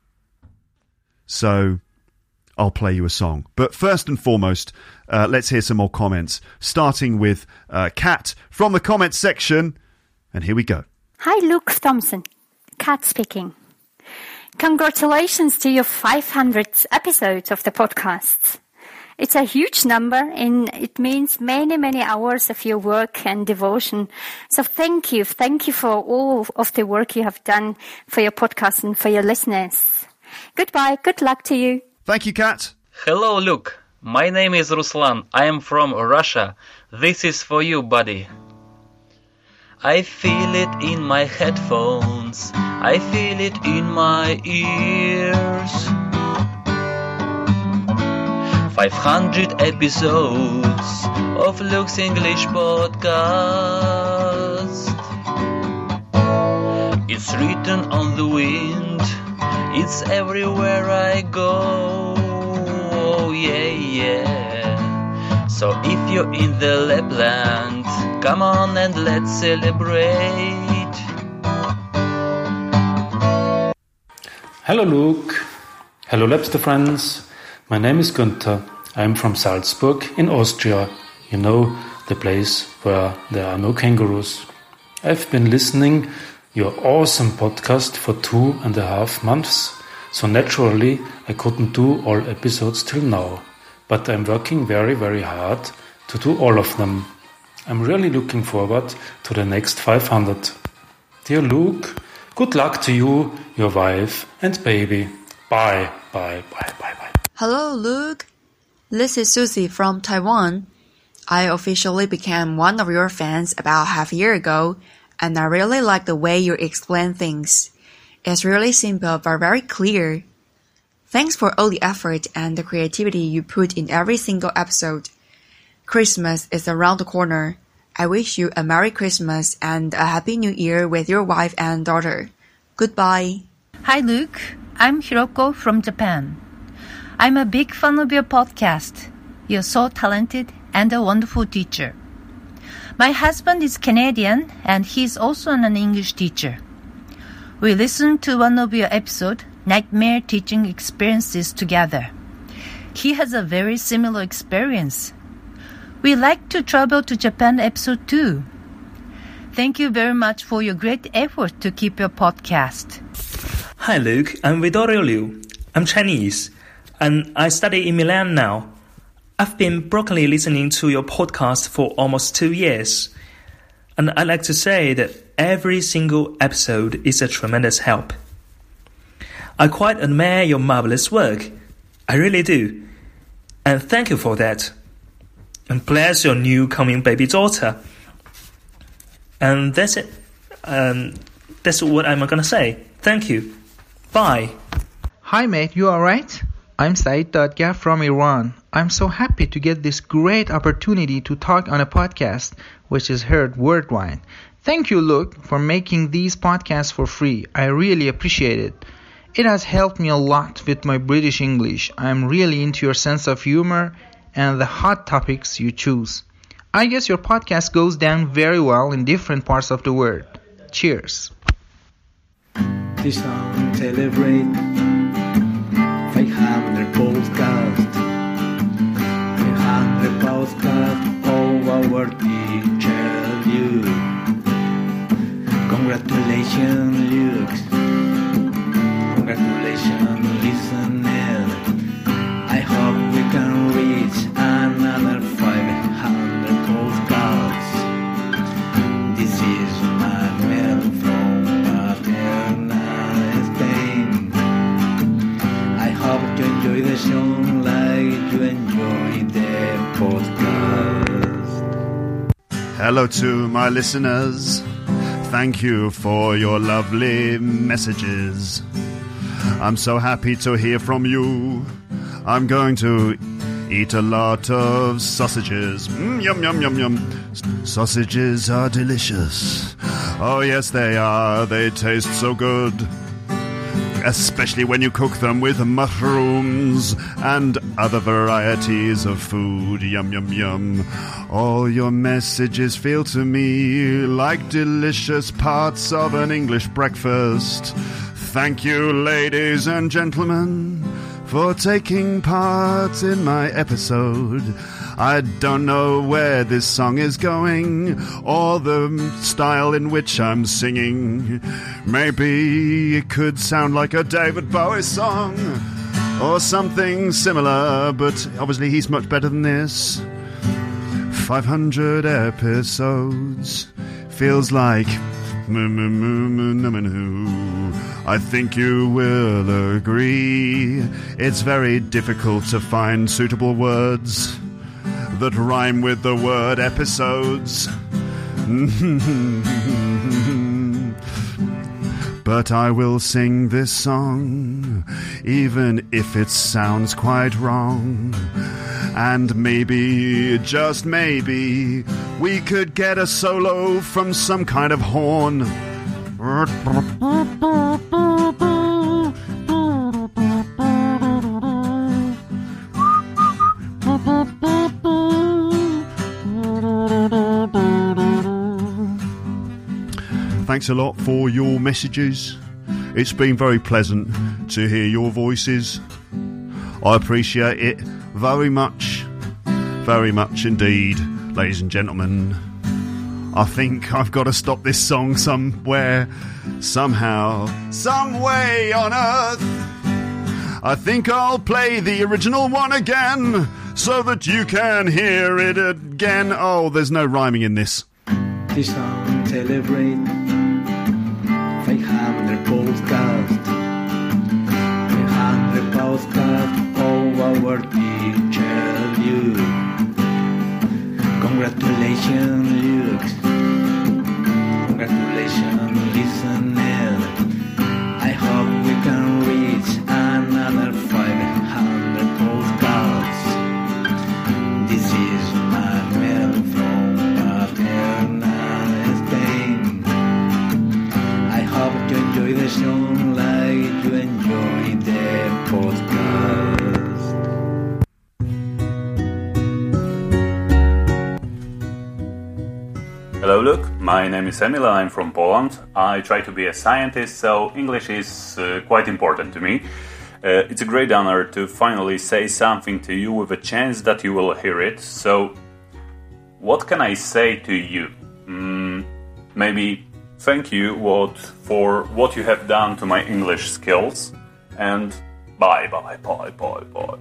so I'll play you a song. But first and foremost, uh, let's hear some more comments, starting with uh, Kat from the comments section, and here we go. Hi, Luke Thompson. Kat speaking. Congratulations to your five hundredth episode of the podcast. It's a huge number, and it means many, many hours of your work and devotion. So thank you. Thank you for all of the work you have done for your podcast and for your listeners. Goodbye. Good luck to you. Thank you, Kat. Hello, Luke. My name is Ruslan. I am from Russia. This is for you, buddy. I feel it in my headphones. I feel it in my ears. five hundred episodes of Luke's English podcast. It's written on the wind, it's everywhere I go. Oh yeah, yeah. So if you're in the Lapland, come on and let's celebrate. Hello Luke. Hello Labster friends. My name is Günther. I am from Salzburg in Austria. You know, the place where there are no kangaroos. I've been listening your awesome podcast for two and a half months, so naturally I couldn't do all episodes till now. But I'm working very, very hard to do all of them. I'm really looking forward to the next five hundred. Dear Luke, good luck to you, your wife and baby. Bye, bye, bye, bye, bye. Hello, Luke. This is Susie from Taiwan. I officially became one of your fans about half a year ago, and I really like the way you explain things. It's really simple but very clear. Thanks for all the effort and the creativity you put in every single episode. Christmas is around the corner. I wish you a Merry Christmas and a Happy New Year with your wife and daughter. Goodbye. Hi, Luke. I'm Hiroko from Japan. I'm a big fan of your podcast. You're so talented and a wonderful teacher. My husband is Canadian and he's also an English teacher. We listened to one of your episodes, Nightmare Teaching Experiences, together. He has a very similar experience. We like to travel to Japan episode too. Thank you very much for your great effort to keep your podcast. Hi Luke, I'm Vittorio Liu. I'm Chinese, and I study in Milan now. I've been brokenly listening to your podcast for almost two years, and I'd like to say that every single episode is a tremendous help. I quite admire your marvelous work. I really do. And thank you for that. And bless your new coming baby daughter. And that's it. Um, that's what I'm gonna say. Thank you. Bye. Hi mate, you alright? I'm Saeed Dadgar from Iran. I'm so happy to get this great opportunity to talk on a podcast which is heard worldwide. Thank you, Luke, for making these podcasts for free. I really appreciate it. It has helped me a lot with my British English. I'm really into your sense of humor and the hot topics you choose. I guess your podcast goes down very well in different parts of the world. Cheers. This song celebrate five hundred podcast. five hundred podcast of our teacher you. Congratulations, Luke. Congratulations, listener. I hope we can reach another five hundred podcasts. This is Manuel from Paterna, Spain. I hope you enjoy the show like you enjoy the podcast. Hello to my listeners. Thank you for your lovely messages. I'm so happy to hear from you. I'm going to eat a lot of sausages. Mm, yum, yum, yum, yum. S- sausages are delicious. Oh, yes, they are. They taste so good. Especially when you cook them with mushrooms and other varieties of food. Yum, yum, yum. All your messages feel to me like delicious parts of an English breakfast. Thank you, ladies and gentlemen, for taking part in my episode. I don't know where this song is going or the style in which I'm singing. Maybe it could sound like a David Bowie song or something similar, but obviously he's much better than this. five hundred episodes feels like I think you will agree it's very difficult to find suitable words that rhyme with the word episodes. But I will sing this song, even if it sounds quite wrong. And maybe, just maybe, we could get a solo from some kind of horn. Thanks a lot for your messages. It's been very pleasant to hear your voices. I appreciate it very much, very much indeed, ladies and gentlemen. I think I've got to stop this song somewhere, somehow, some way on earth. I think I'll play the original one again, so that you can hear it again. Oh, there's no rhyming in this. This song celebrate five hundred podcasts. five hundred podcasts of our teacher Luke. Congratulations, Luke. Congratulations, listener. I hope we can reach another five hundred podcasts. This is Manuel from Paterna, Spain. I hope you enjoy the show like you enjoy the podcast. Hello, Luke. My name is Emil and I'm from Poland. I try to be a scientist, so English is uh, quite important to me. Uh, it's a great honor to finally say something to you with a chance that you will hear it. So, what can I say to you? Mm, maybe thank you what, for what you have done to my English skills. And bye, bye, bye, bye, bye.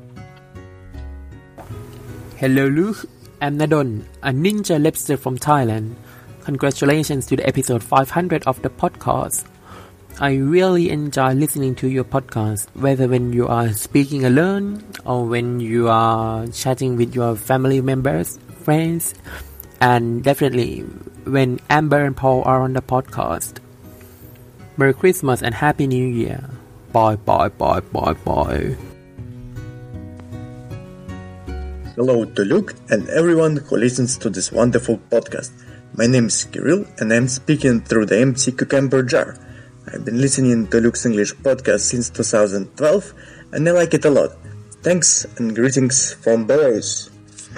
Hello, Luke. I'm Nadon, a ninja lobster from Thailand. Congratulations to the episode five hundred of the podcast. I really enjoy listening to your podcast, whether when you are speaking alone or when you are chatting with your family members, friends, and definitely when Amber and Paul are on the podcast. Merry Christmas and Happy New Year. Bye, bye, bye, bye, bye. Hello to Luke and everyone who listens to this wonderful podcast. My name is Kirill and I'm speaking through the empty cucumber jar. I've been listening to Luke's English podcast since two thousand twelve and I like it a lot. Thanks and greetings from Belarus.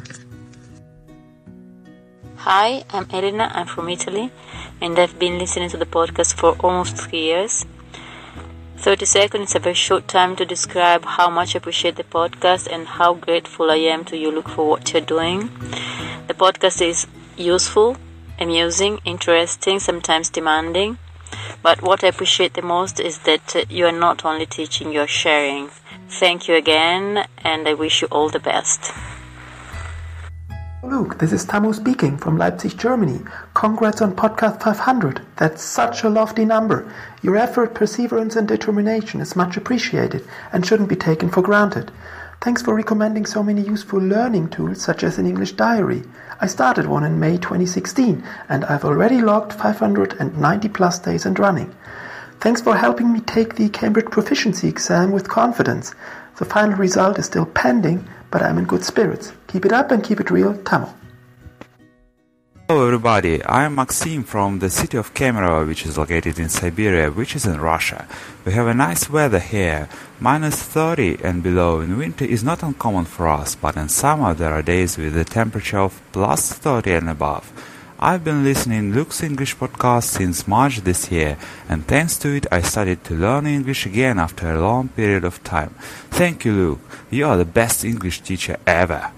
Hi, I'm Elena, I'm from Italy and I've been listening to the podcast for almost three years. thirty seconds is a very short time to describe how much I appreciate the podcast and how grateful I am to you, Luke, for what you're doing. The podcast is useful, amusing, interesting, sometimes demanding. But what I appreciate the most is that uh, you are not only teaching, you are sharing. Thank you again, and I wish you all the best. Luke, this is Tamu speaking from Leipzig, Germany. Congrats on podcast five hundred. That's such a lofty number. Your effort, perseverance and determination is much appreciated and shouldn't be taken for granted. Thanks for recommending so many useful learning tools such as an English diary. I started one in May twenty sixteen and I've already logged five hundred ninety plus days and running. Thanks for helping me take the Cambridge Proficiency exam with confidence. The final result is still pending, but I'm in good spirits. Keep it up and keep it real, Tamo. Hello everybody, I am Maxim from the city of Kemerovo, which is located in Siberia, which is in Russia. We have a nice weather here, minus thirty and below. In winter is not uncommon for us, but in summer there are days with a temperature of plus thirty and above. I've been listening Luke's English podcast since March this year, and thanks to it I started to learn English again after a long period of time. Thank you, Luke. You are the best English teacher ever.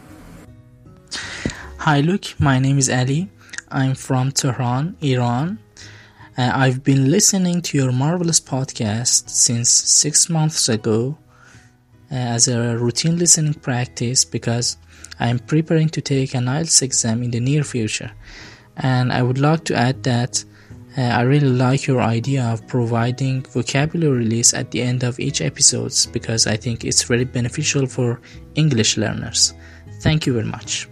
Hi Luke, my name is Ali. I'm from Tehran, Iran. Uh, I've been listening to your marvelous podcast since six months ago uh, as a routine listening practice because I'm preparing to take an I E L T S exam in the near future. And I would like to add that uh, I really like your idea of providing vocabulary lists at the end of each episode because I think it's very beneficial for English learners. Thank you very much.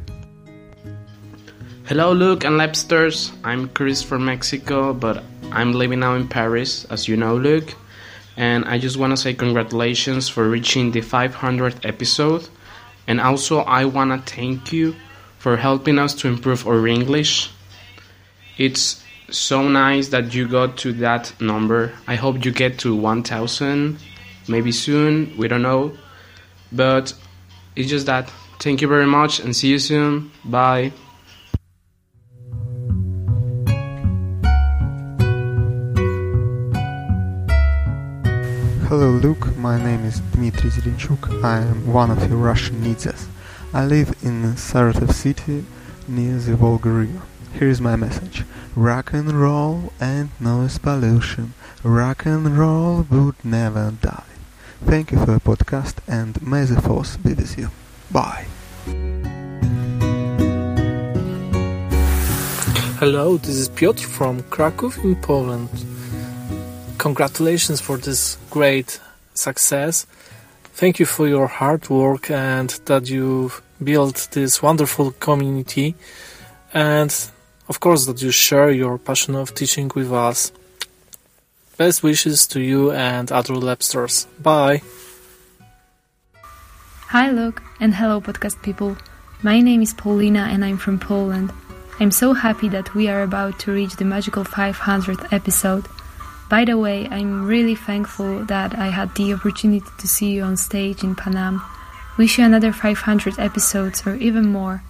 Hello Luke and Labsters, I'm Chris from Mexico, but I'm living now in Paris, as you know Luke, and I just want to say congratulations for reaching the five hundredth episode, and also I want to thank you for helping us to improve our English. It's so nice that you got to that number. I hope you get to one thousand, maybe soon, we don't know, but it's just that. Thank you very much and see you soon, bye. Hello Luke, my name is Dmitry Zelenchuk, I am one of your Russian ninjas. I live in Saratov city near the Volga River. Here is my message. Rock and roll and noise pollution. Rock and roll would never die. Thank you for your podcast and may the force be with you. Bye. Hello, this is Piotr from Krakow in Poland. Congratulations for this great success. Thank you for your hard work and that you built this wonderful community, and of course that you share your passion of teaching with us. Best wishes to you and other Labsters. Bye. Hi Luke and hello podcast people. My name is Paulina and I'm from Poland. I'm so happy that we are about to reach the magical five hundredth episode. By the way, I'm really thankful that I had the opportunity to see you on stage in Panam. Wish you another five hundred episodes or even more.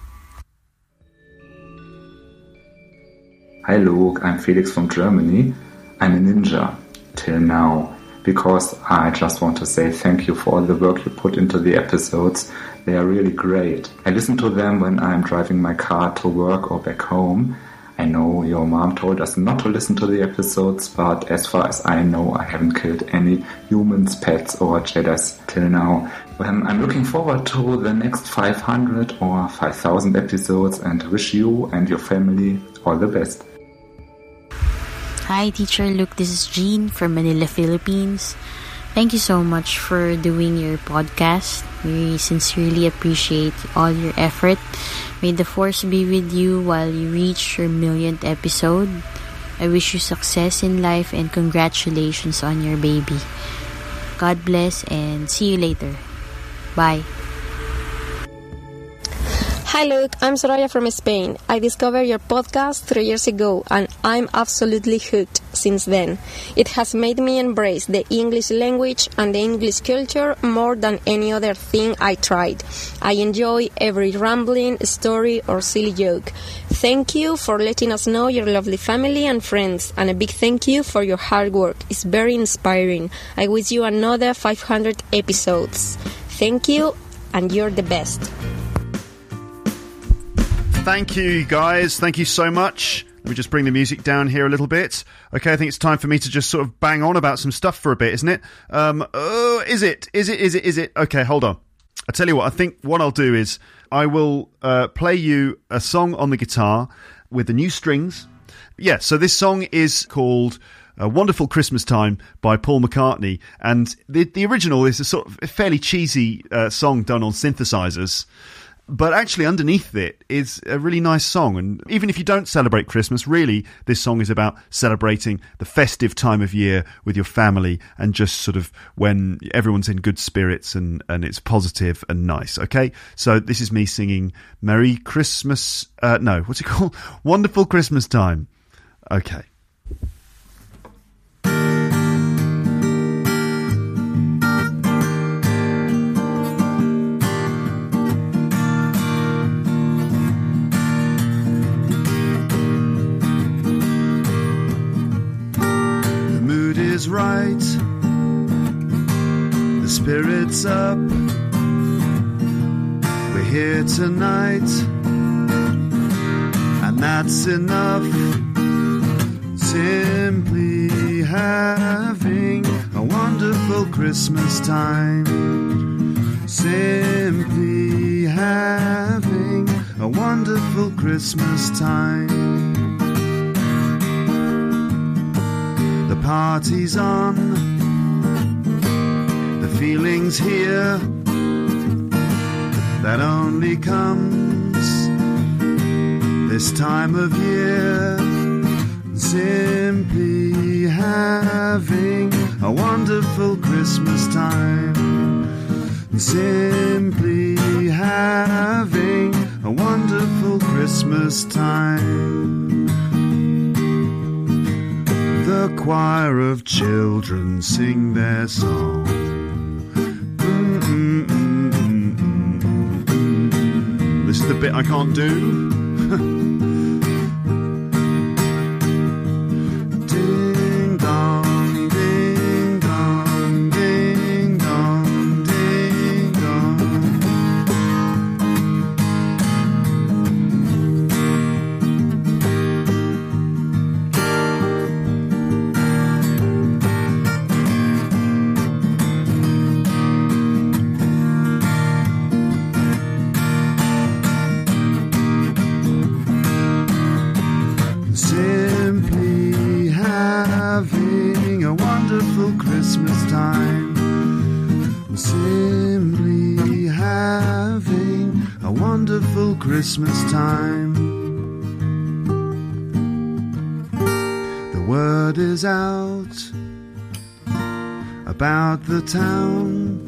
Hi Luke, I'm Felix from Germany. I'm a ninja till now because I just want to say thank you for all the work you put into the episodes. They are really great. I listen to them when I'm driving my car to work or back home. I know your mom told us not to listen to the episodes, but as far as I know, I haven't killed any humans, pets or Jedis till now. Um, I'm looking forward to the next five hundred or five thousand episodes and wish you and your family all the best. Hi teacher Luke, this is Jean from Manila, Philippines. Thank you so much for doing your podcast. We sincerely appreciate all your effort. May the force be with you while you reach your millionth episode. I wish you success in life and congratulations on your baby. God bless and see you later. Bye. Hi Luke, I'm Soraya from Spain. I discovered your podcast three years ago and I'm absolutely hooked since then. It has made me embrace the English language and the English culture more than any other thing I tried. I enjoy every rambling, story or silly joke. Thank you for letting us know your lovely family and friends, and a big thank you for your hard work. It's very inspiring. I wish you another five hundred episodes. Thank you and you're the best. Thank you, guys. Thank you so much. me just bring the music down here a little bit. Okay, I think it's time for me to just sort of bang on about some stuff for a bit, isn't it? Um, oh, is it? Is it? Is it? Is it? Okay, hold on. I tell you what, I think what I'll do is I will uh, play you a song on the guitar with the new strings. Yeah, so this song is called A Wonderful Christmas Time by Paul McCartney, and the the original is a sort of a fairly cheesy uh, song done on synthesizers. But actually underneath it is a really nice song. And even if you don't celebrate Christmas, really, this song is about celebrating the festive time of year with your family and just sort of when everyone's in good spirits and, and it's positive and nice. Okay, so this is me singing Merry Christmas. Uh, no, what's it called? Wonderful Christmas Time. Okay. Is right, the spirit's up, we're here tonight, and that's enough. Simply having a wonderful Christmas time. Simply having a wonderful Christmas time. The party's on, the feeling's here, that only comes this time of year. Simply having a wonderful Christmas time. Simply having a wonderful Christmas time. The choir of children sing their song. Mm-mm-mm-mm-mm. This is the bit I can't do. Ding dong, ding dong, ding dong, ding dong. Christmas time. Simply having a wonderful Christmas time. The word is out about the town,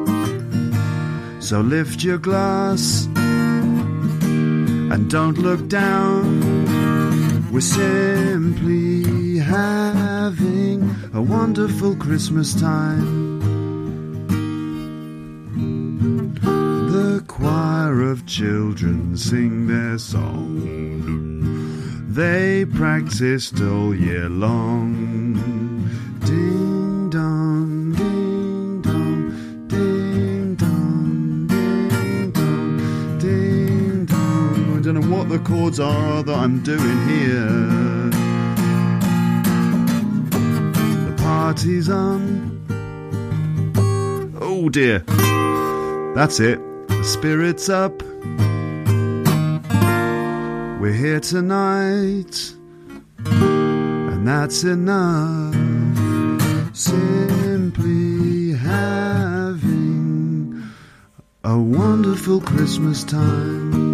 so lift your glass and don't look down. We're simply having a wonderful Christmas time. The choir of children sing their song. They practiced all year long. Ding dong, ding dong, ding dong, ding dong, ding dong. I don't know what the chords are that I'm doing here. Party's on. Oh dear. That's it. The spirit's up. We're here tonight, and that's enough. Simply having a wonderful Christmas time.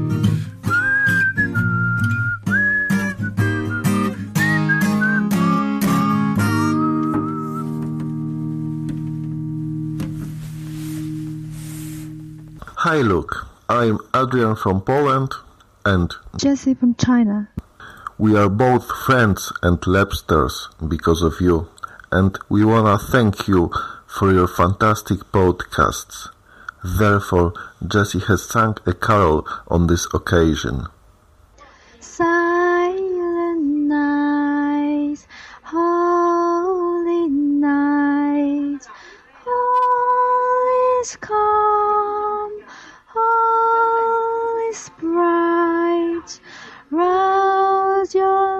Hi Luke, I'm Adrian from Poland and Jesse from China. We are both friends and Labsters because of you, and we wanna thank you for your fantastic podcasts. Therefore, Jesse has sung a carol on this occasion. Silent nights, holy nights, all is calm, all is bright. Rouse your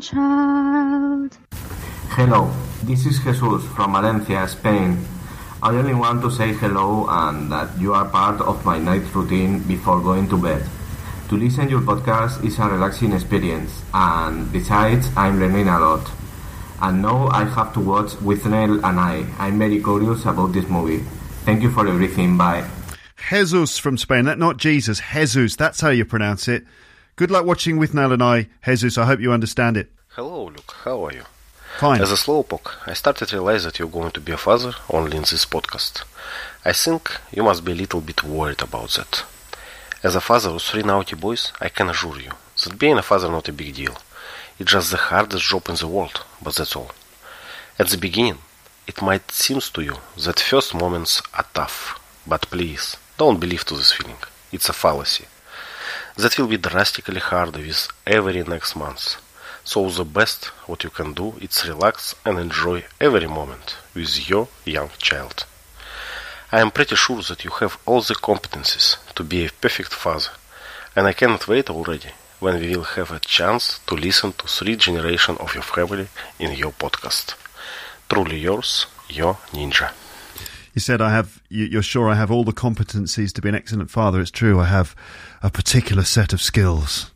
child. Hello, this is Jesus from Valencia, Spain. I only want to say hello and that you are part of my night routine before going to bed. To listen to your podcast is a relaxing experience, and besides, I'm learning a lot. And now I have to watch Withnail and I. I'm very curious about this movie. Thank you for everything. Bye. Jesus from Spain. That not Jesus. Jesus. That's how you pronounce it. Good luck watching Withnail and I, Jesus. I hope you understand it. Hello, Luke. How are you? Fine. As a slowpoke, I started to realize that you're going to be a father only in this podcast. I think you must be a little bit worried about that. As a father of three naughty boys, I can assure you that being a father is not a big deal. It's just the hardest job in the world, but that's all. At the beginning, it might seem to you that first moments are tough, but please, don't believe to this feeling. It's a fallacy. That will be drastically harder with every next month. So the best what you can do is relax and enjoy every moment with your young child. I am pretty sure that you have all the competencies to be a perfect father, and I cannot wait already when we will have a chance to listen to three generations of your family in your podcast. Truly yours, your Ninja. You said I have. You're sure I have all the competencies to be an excellent father. It's true. I have a particular set of skills.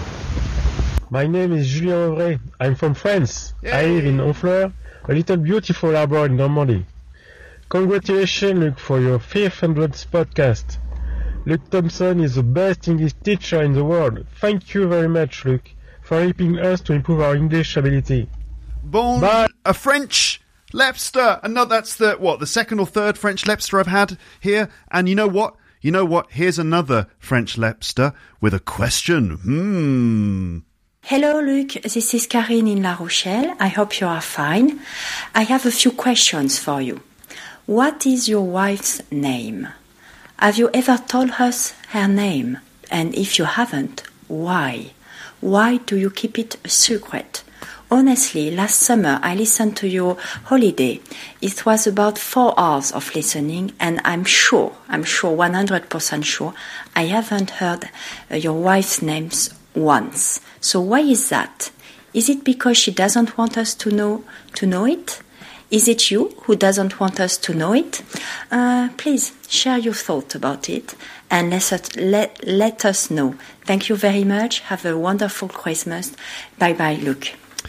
My name is Julien Auvray. I'm from France. Yay. I live in Honfleur, a little beautiful harbour in Normandy. Congratulations, Luke, for your five hundredth podcast. Luke Thompson is the best English teacher in the world. Thank you very much, Luke, for helping us to improve our English ability. Bon, Bye. A French Lepster. And no, that's the, what, the second or third French Lepster I've had here. And you know what? You know what? Here's another French Lepster with a question. Hmm... Hello, Luc. This is Karine in La Rochelle. I hope you are fine. I have a few questions for you. What is your wife's name? Have you ever told us her name? And if you haven't, why? Why do you keep it a secret? Honestly, last summer I listened to your holiday. It was about four hours of listening, and I'm sure, I'm sure, one hundred percent sure, I haven't heard uh, your wife's names once. So why is that? Is it because she doesn't want us to know to know it? Is it you who doesn't want us to know it? Uh, please share your thought about it and let us, let, let us know. Thank you very much. Have a wonderful Christmas. Bye-bye, Luke.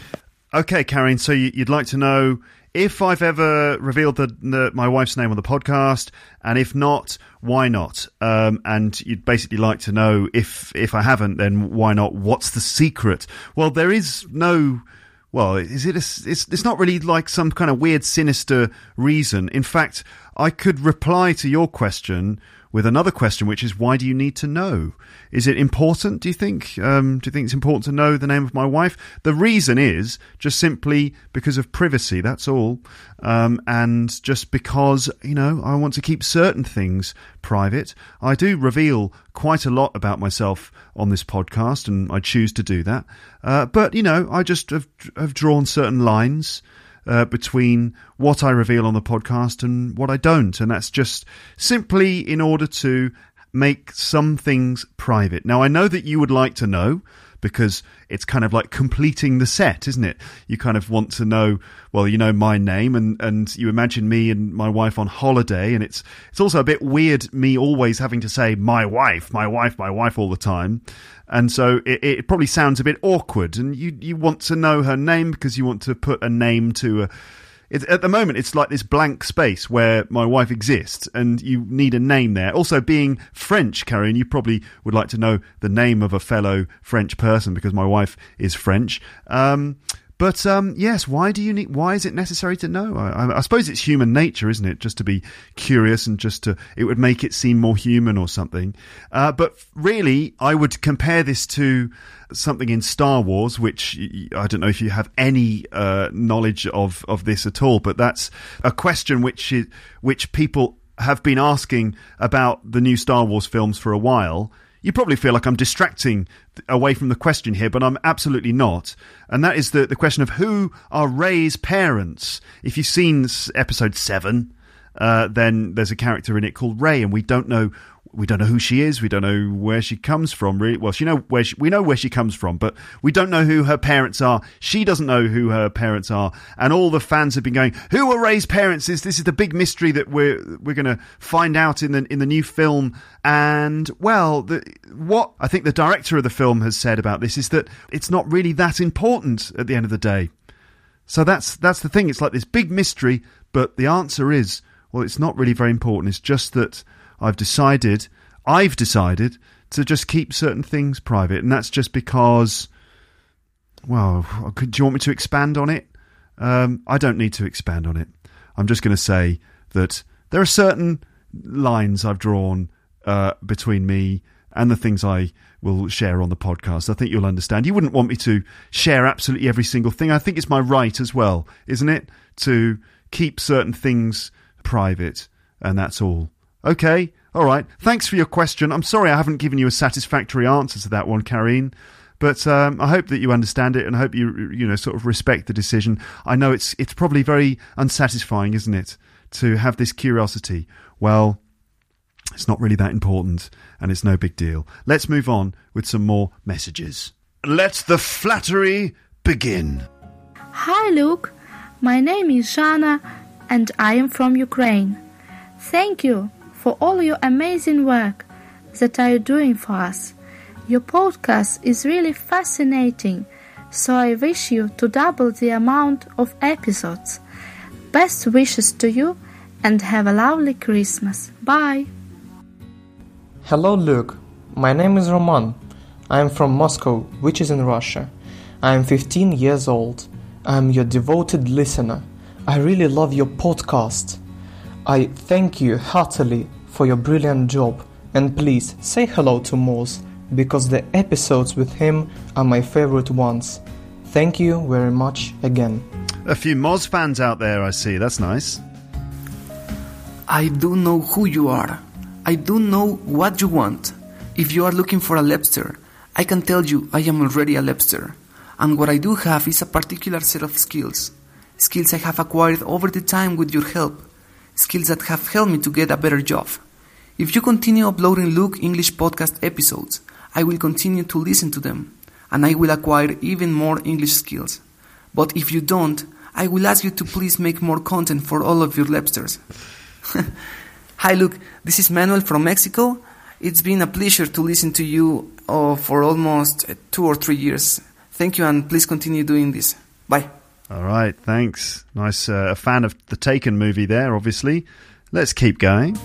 Okay, Karen, so you'd like to know if I've ever revealed the, the, my wife's name on the podcast, and if not, why not? Um, and you'd basically like to know if if I haven't, then why not? What's the secret? Well, there is no... Well, is it? A, it's it's not really like some kind of weird, sinister reason. In fact, I could reply to your question with another question, which is, why do you need to know? Is it important, do you think? Um, do you think it's important to know the name of my wife? The reason is just simply because of privacy, that's all. Um, and just because, you know, I want to keep certain things private. I do reveal quite a lot about myself on this podcast, and I choose to do that. Uh, but, you know, I just have, have drawn certain lines Uh, between what I reveal on the podcast and what I don't. And that's just simply in order to make some things private. Now, I know that you would like to know, because it's kind of like completing the set, isn't it? You kind of want to know, well, you know my name, and, and you imagine me and my wife on holiday, and it's it's also a bit weird me always having to say my wife, my wife, my wife all the time. And so it, it probably sounds a bit awkward, and you, you want to know her name because you want to put a name to a... It, at the moment, it's like this blank space where my wife exists, and you need a name there. Also, being French, Karine, you probably would like to know the name of a fellow French person, because my wife is French. Um, but um, yes, why do you need? Why is it necessary to know? I, I suppose it's human nature, isn't it? Just to be curious, and just to it would make it seem more human or something. Uh, but really, I would compare this to something in Star Wars, which I don't know if you have any uh, knowledge of, of this at all, but that's a question which is, which people have been asking about the new Star Wars films for a while. You probably feel like I'm distracting away from the question here, but I'm absolutely not. And that is the, the question of who are Rey's parents. If you've seen episode seven, uh, then there's a character in it called Rey, and we don't know we don't know who she is. We don't know where she comes from. Really, well, she know where she, we know where she comes from, but we don't know who her parents are. She doesn't know who her parents are, and all the fans have been going, "Who are Ray's parents?" This this is the big mystery that we're we're going to find out in the in the new film. And well, the, what I think the director of the film has said about this is that it's not really that important at the end of the day. So that's that's the thing. It's like this big mystery, but the answer is, well, it's not really very important. It's just that I've decided, I've decided to just keep certain things private. And that's just because, well, do you want me to expand on it? Um, I don't need to expand on it. I'm just going to say that there are certain lines I've drawn uh, between me and the things I will share on the podcast. I think you'll understand. You wouldn't want me to share absolutely every single thing. I think it's my right as well, isn't it, to keep certain things private, and that's all. Okay, all right. Thanks for your question. I'm sorry I haven't given you a satisfactory answer to that one, Karine, but um, I hope that you understand it, and I hope you you know sort of respect the decision. I know it's it's probably very unsatisfying, isn't it, to have this curiosity. Well, it's not really that important, and it's no big deal. Let's move on with some more messages. Let the flattery begin. Hi, Luke. My name is Zhana, and I am from Ukraine. Thank you for all your amazing work that are you doing for us. Your podcast is really fascinating, so I wish you to double the amount of episodes. Best wishes to you, and have a lovely Christmas. Bye. Hello, Luke. My name is Roman. I am from Moscow, which is in Russia. I am fifteen years old. I am your devoted listener. I really love your podcast. I thank you heartily for your brilliant job, and please say hello to Moz, because the episodes with him are my favorite ones. Thank you very much again. A few Moz fans out there, I see. That's nice. I do know who you are. I do know what you want. If you are looking for a Lepster, I can tell you I am already a Lepster. And what I do have is a particular set of skills. Skills I have acquired over the time with your help. Skills that have helped me to get a better job. If you continue uploading Luke English podcast episodes, I will continue to listen to them, and I will acquire even more English skills. But if you don't, I will ask you to please make more content for all of your Lepsters. Hi Luke, this is Manuel from Mexico. It's been a pleasure to listen to you uh, for almost uh, two or three years. Thank you, and please continue doing this. Bye. All right, thanks. Nice, uh, a fan of the Taken movie there, obviously. Let's keep going.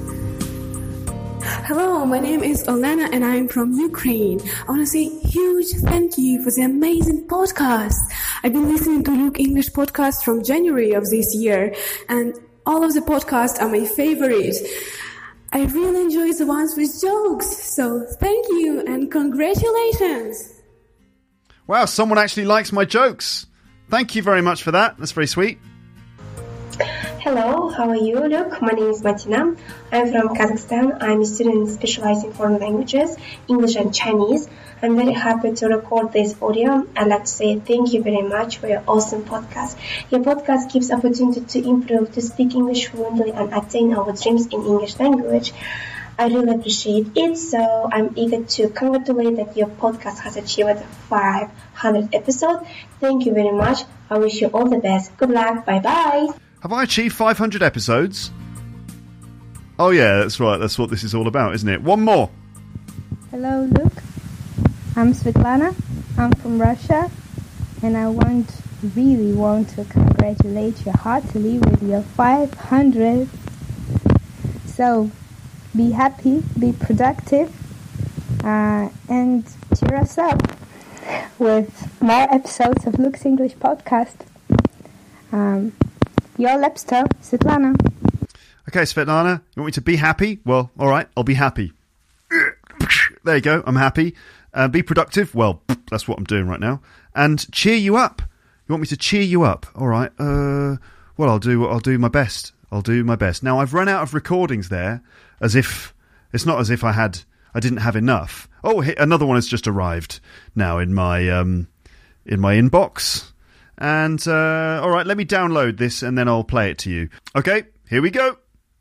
Hello, my name is Olena and I'm from Ukraine. I want to say huge thank you for the amazing podcast. I've been listening to Luke English podcast from January of this year, and all of the podcasts are my favorite. I really enjoy the ones with jokes, so thank you and congratulations. Wow, someone actually likes my jokes. Thank you very much for that. That's very sweet. Hello, how are you, Luke? My name is Martina. I'm from Kazakhstan. I'm a student specializing in foreign languages, English and Chinese. I'm very happy to record this audio. I'd like to say thank you very much for your awesome podcast. Your podcast gives opportunity to improve, to speak English fluently and attain our dreams in English language. I really appreciate it, so I'm eager to congratulate that your podcast has achieved five hundred episodes. Thank you very much. I wish you all the best. Good luck. Bye-bye. Have I achieved five hundred episodes? Oh yeah, that's right. That's what this is all about, isn't it? One more. Hello, Luke. I'm Svetlana. I'm from Russia, and I want, really want to congratulate you heartily with your five hundred. So, be happy, be productive, uh, and cheer us up with more episodes of Luke's English podcast. Um, your Lepster, Svetlana. Okay, Svetlana, you want me to be happy? Well, all right, I'll be happy. There you go, I'm happy. Uh, be productive? Well, that's what I'm doing right now. And cheer you up. You want me to cheer you up? All right. Uh, well, I'll do. I'll do my best. I'll do my best. Now, I've run out of recordings there, as if it's not as if I had. I didn't have enough. Oh, another one has just arrived now in my um, in my inbox. And uh, all right, let me download this and then I'll play it to you. Okay, here we go.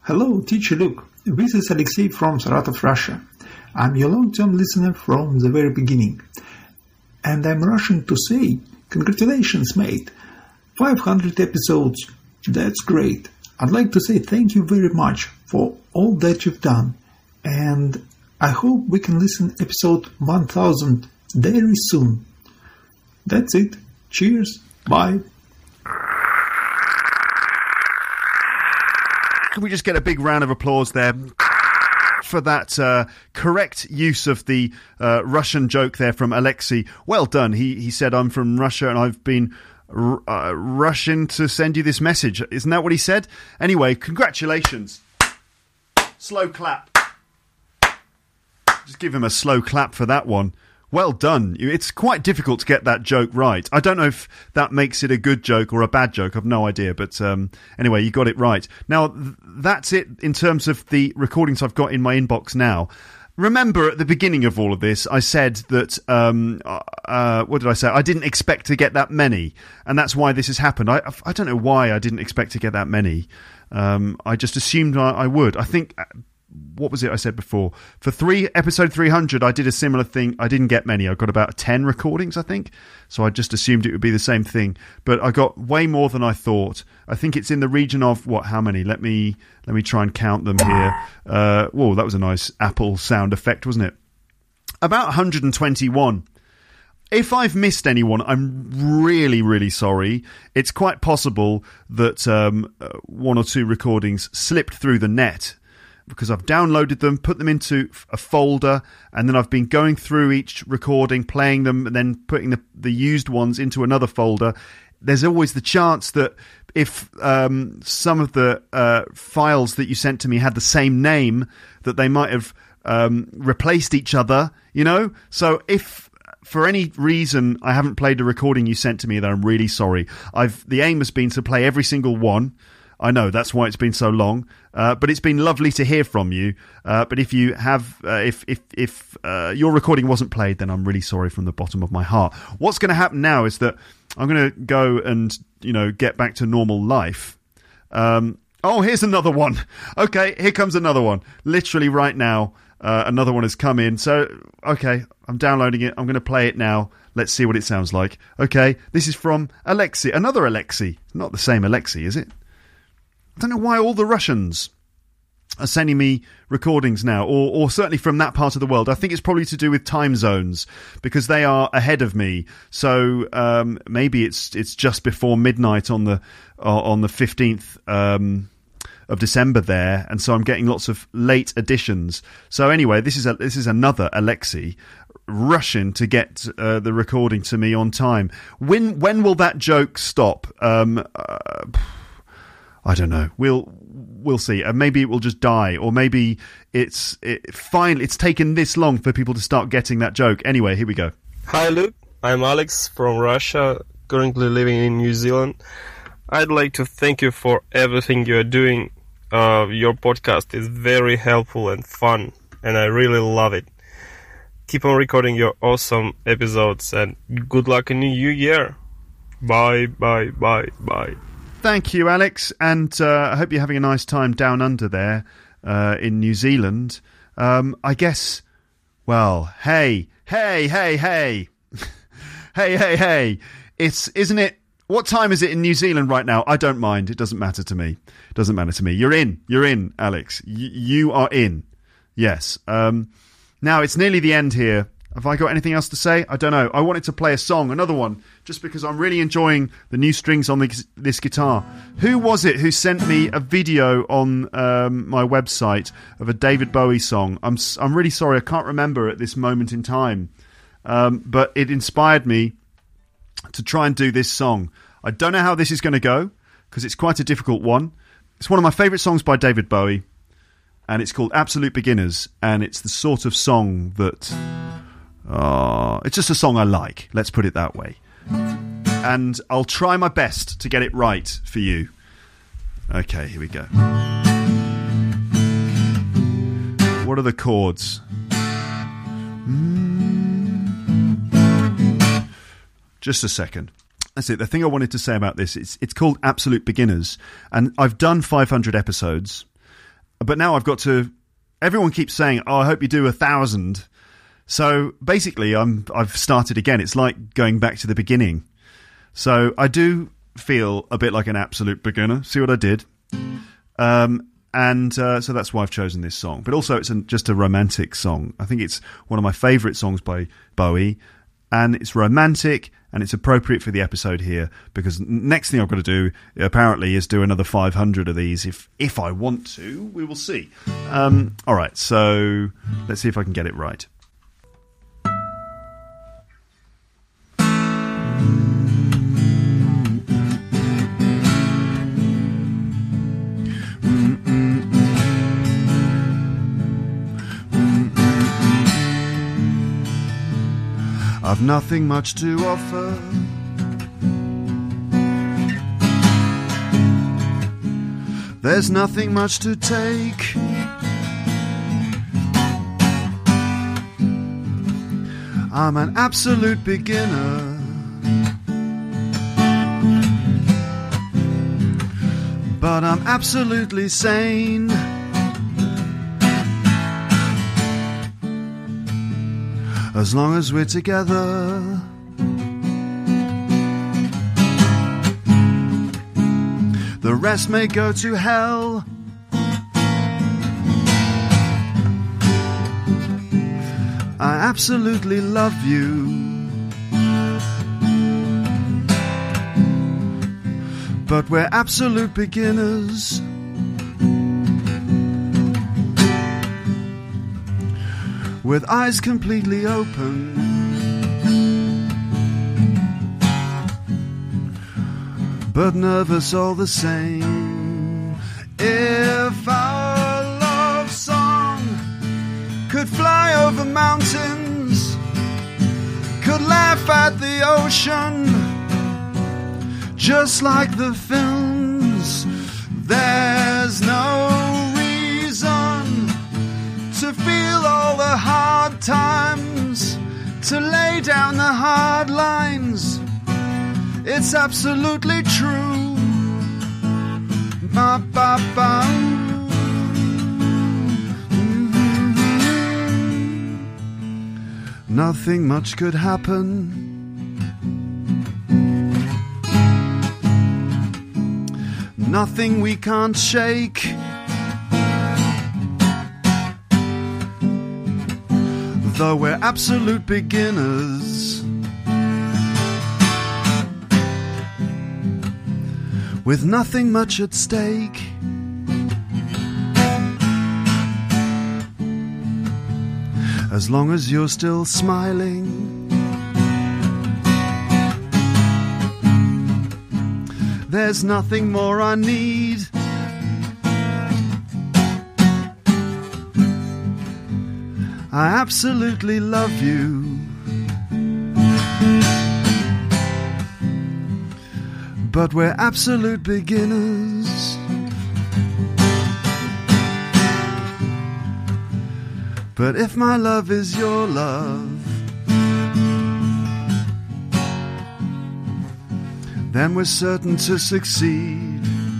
Hello, teacher Luke. This is Alexei from Saratov, Russia. I'm your long-term listener from the very beginning. And I'm rushing to say, congratulations, mate. five hundred episodes. That's great. I'd like to say thank you very much for all that you've done. And I hope we can listen episode one thousand very soon. That's it. Cheers. Bye. Can we just get a big round of applause there for that uh, correct use of the uh, Russian joke there from Alexei? Well done. He he said, I'm from Russia and I've been r- uh, rushing to send you this message. Isn't that what he said? Anyway, congratulations. Slow clap. Just give him a slow clap for that one. Well done. It's quite difficult to get that joke right. I don't know if that makes it a good joke or a bad joke. I've no idea. But um, anyway, you got it right. Now, th- that's it in terms of the recordings I've got in my inbox now. Remember, at the beginning of all of this, I said that, um, uh, what did I say? I didn't expect to get that many. And that's why this has happened. I, I don't know why I didn't expect to get that many. Um, I just assumed I, I would. I think... What was it I said before? For three episode three hundred, I did a similar thing. I didn't get many. I got about ten recordings, I think. So I just assumed it would be the same thing. But I got way more than I thought. I think it's in the region of, what, how many? Let me let me try and count them here. Uh, whoa, that was a nice Apple sound effect, wasn't it? About one hundred twenty-one. If I've missed anyone, I'm really, really sorry. It's quite possible that um, one or two recordings slipped through the net, because I've downloaded them, put them into a folder, and then I've been going through each recording, playing them, and then putting the, the used ones into another folder. There's always the chance that if um, some of the uh, files that you sent to me had the same name, that they might have um, replaced each other, you know? So if for any reason I haven't played a recording you sent to me, then I'm really sorry. I've the aim has been to play every single one. I know, that's why it's been so long, uh, but it's been lovely to hear from you. Uh, but if you have, uh, if if if uh, your recording wasn't played, then I'm really sorry from the bottom of my heart. What's going to happen now is that I'm going to go and, you know, get back to normal life. Um, oh, here's another one. Okay, here comes another one. Literally right now, uh, another one has come in. So, okay, I'm downloading it. I'm going to play it now. Let's see what it sounds like. Okay, this is from Alexei. Another Alexei. Not the same Alexei, is it? I don't know why all the Russians are sending me recordings now, or, or certainly from that part of the world. I think it's probably to do with time zones, because they are ahead of me. So um, maybe it's it's just before midnight on the uh, on the fifteenth um, of December there, and so I'm getting lots of late editions. So anyway, this is a, this is another Alexei rushing to get uh, the recording to me on time. When when will that joke stop? Um, uh, I don't know. We'll we'll see. Uh, maybe it will just die, or maybe it's it, fine. It's taken this long for people to start getting that joke. Anyway, here we go. Hi, Luke. I'm Alex from Russia, currently living in New Zealand. I'd like to thank you for everything you're doing. Uh, your podcast is very helpful and fun, and I really love it. Keep on recording your awesome episodes, and good luck in the new year. Bye, bye, bye, bye. Thank you, Alex, and uh, I hope you're having a nice time down under there uh, in New Zealand. Um, I guess, well, hey, hey, hey, hey, hey, hey, hey, it's, isn't it, what time is it in New Zealand right now? I don't mind, it doesn't matter to me, it doesn't matter to me. You're in, you're in, Alex, y- you are in, yes. Um, now, it's nearly the end here. Have I got anything else to say? I don't know. I wanted to play a song, another one, just because I'm really enjoying the new strings on the, this guitar. Who was it who sent me a video on um, my website of a David Bowie song? I'm I'm really sorry, I can't remember at this moment in time. Um, but it inspired me to try and do this song. I don't know how this is going to go, because it's quite a difficult one. It's one of my favourite songs by David Bowie, and it's called Absolute Beginners, and it's the sort of song that... Uh, it's just a song I like, let's put it that way. And I'll try my best to get it right for you. Okay, here we go. What are the chords? Mm. Just a second. That's it. The thing I wanted to say about this, it's, it's called Absolute Beginners. And I've done five hundred episodes. but now I've got to. Everyone keeps saying, "Oh, I hope you do a thousand." So basically, I'm I've started again. It's like going back to the beginning. So I do feel a bit like an absolute beginner. See what I did? Um, and uh, so that's why I've chosen this song. But also, it's an, just a romantic song. I think it's one of my favourite songs by Bowie, and it's romantic and it's appropriate for the episode here because next thing I've got to do apparently is do another five hundred of these if if I want to. We will see. Um, all right, so let's see if I can get it right. I've nothing much to offer. There's nothing much to take. I'm an absolute beginner. But I'm absolutely sane. As long as we're together. The rest may go to hell. I absolutely love you. But we're absolute beginners. With eyes completely open, but nervous all the same. If our love song could fly over mountains, could laugh at the ocean, just like the films, there's no reason to feel all the hard times, to lay down the hard lines. It's absolutely true. Ba, ba, ba. Mm-hmm. Nothing much could happen. Nothing we can't shake. Though we're absolute beginners, with nothing much at stake. As long as you're still smiling, there's nothing more I need. I absolutely love you. But we're absolute beginners. But if my love is your love, then we're certain to succeed.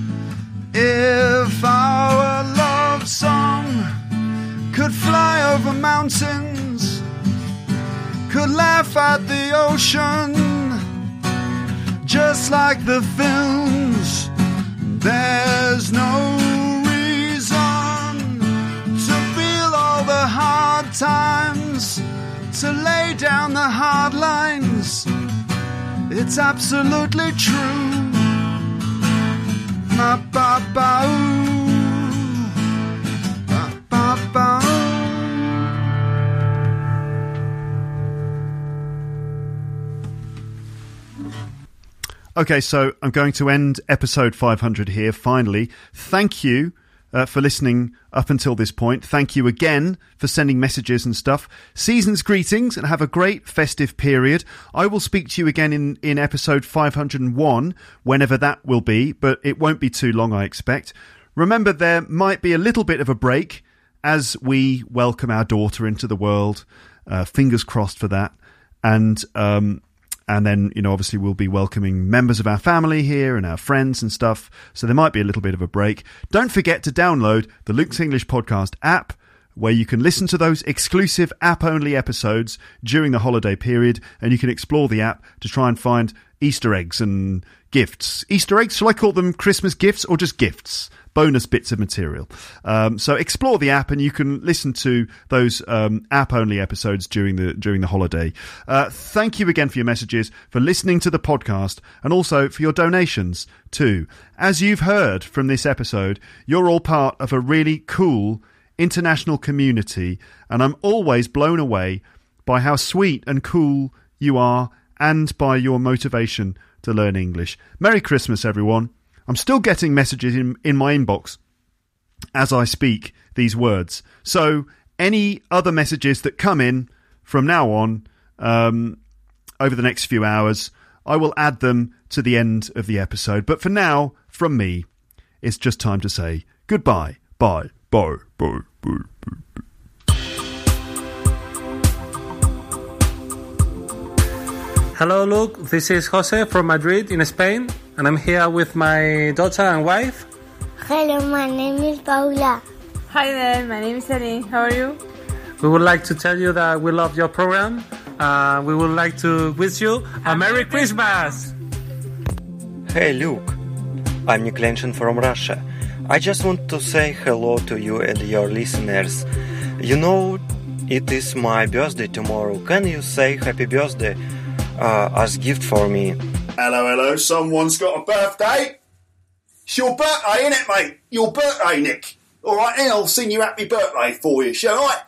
If our love song could fly over mountains, could laugh at the ocean, just like the films, there's no reason to feel all the hard times, to lay down the hard lines. It's absolutely true. Ma ba ba ooh. Ba ba ba. Okay, so I'm going to end episode five hundred here, finally. Thank you uh, for listening up until this point. Thank you again for sending messages and stuff. Season's greetings and have a great festive period. I will speak to you again in, in episode five hundred one, whenever that will be, but it won't be too long, I expect. Remember, there might be a little bit of a break as we welcome our daughter into the world. Uh, fingers crossed for that. And... um And then, you know, obviously we'll be welcoming members of our family here and our friends and stuff. So there might be a little bit of a break. Don't forget to download the Luke's English Podcast app, where you can listen to those exclusive app-only episodes during the holiday period. And you can explore the app to try and find Easter eggs and gifts. Easter eggs? Shall I call them Christmas gifts or just gifts? Bonus bits of material. Um, so explore the app and you can listen to those um, app-only episodes during the during the holiday. Uh, thank you again for your messages, for listening to the podcast, and also for your donations too. As you've heard from this episode, you're all part of a really cool international community, and I'm always blown away by how sweet and cool you are and by your motivation to learn English. Merry Christmas, everyone. I'm still getting messages in, in my inbox as I speak these words. So any other messages that come in from now on um, over the next few hours, I will add them to the end of the episode. But for now, from me, it's just time to say goodbye. Bye. Bye. Bye. Bye. Bye. Hello, Luke. This is Jose from Madrid in Spain, and I'm here with my daughter and wife. Hello, my name is Paula. Hi there, my name is Annie. How are you? We would like to tell you that we love your program. Uh, we would like to wish you a Merry Christmas. Hey, Luke. I'm Nick Lenshin from Russia. I just want to say hello to you and your listeners. You know, it is my birthday tomorrow. Can you say happy birthday uh, as gift for me? Hello, hello. Someone's got a birthday. It's your birthday, innit, mate? Your birthday, Nick. All right, then I'll sing you happy birthday for you, shall I?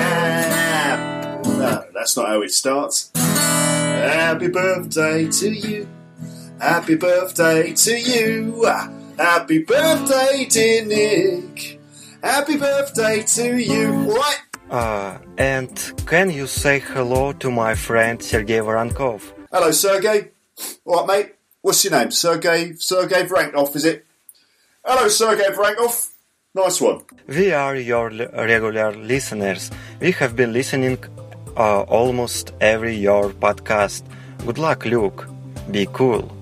Ah, no, that's not how it starts. Happy birthday to you. Happy birthday to you. Happy birthday, dear Nick. Happy birthday to you. All right? Uh, and can you say hello to my friend Sergei Voronkov? Hello, Sergei. All right, mate. What's your name? Sergei Sergei Voronkov, is it? Hello, Sergei Voronkov. Nice one. We are your regular listeners. We have been listening uh, almost every your podcast. Good luck, Luke. Be cool.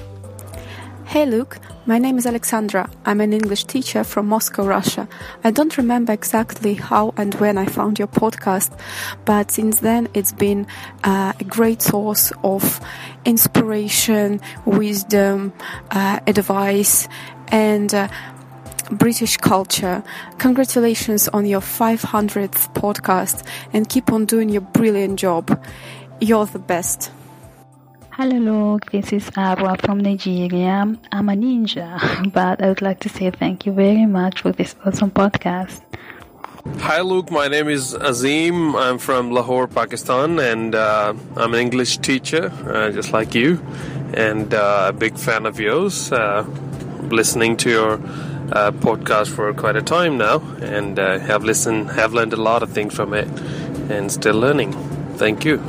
Hey, Luke. My name is Alexandra. I'm an English teacher from Moscow, Russia. I don't remember exactly how and when I found your podcast, but since then it's been uh, a great source of inspiration, wisdom, uh, advice, and uh, British culture. Congratulations on your five hundredth podcast and keep on doing your brilliant job. You're the best. Hello, Luke. This is Abra from Nigeria. I'm a ninja, but I would like to say thank you very much for this awesome podcast. Hi, Luke. My name is Azim. I'm from Lahore, Pakistan, and uh, I'm an English teacher, uh, just like you, and uh, a big fan of yours. Uh, listening to your uh, podcast for quite a time now, and uh, have listened, have learned a lot of things from it, and still learning. Thank you.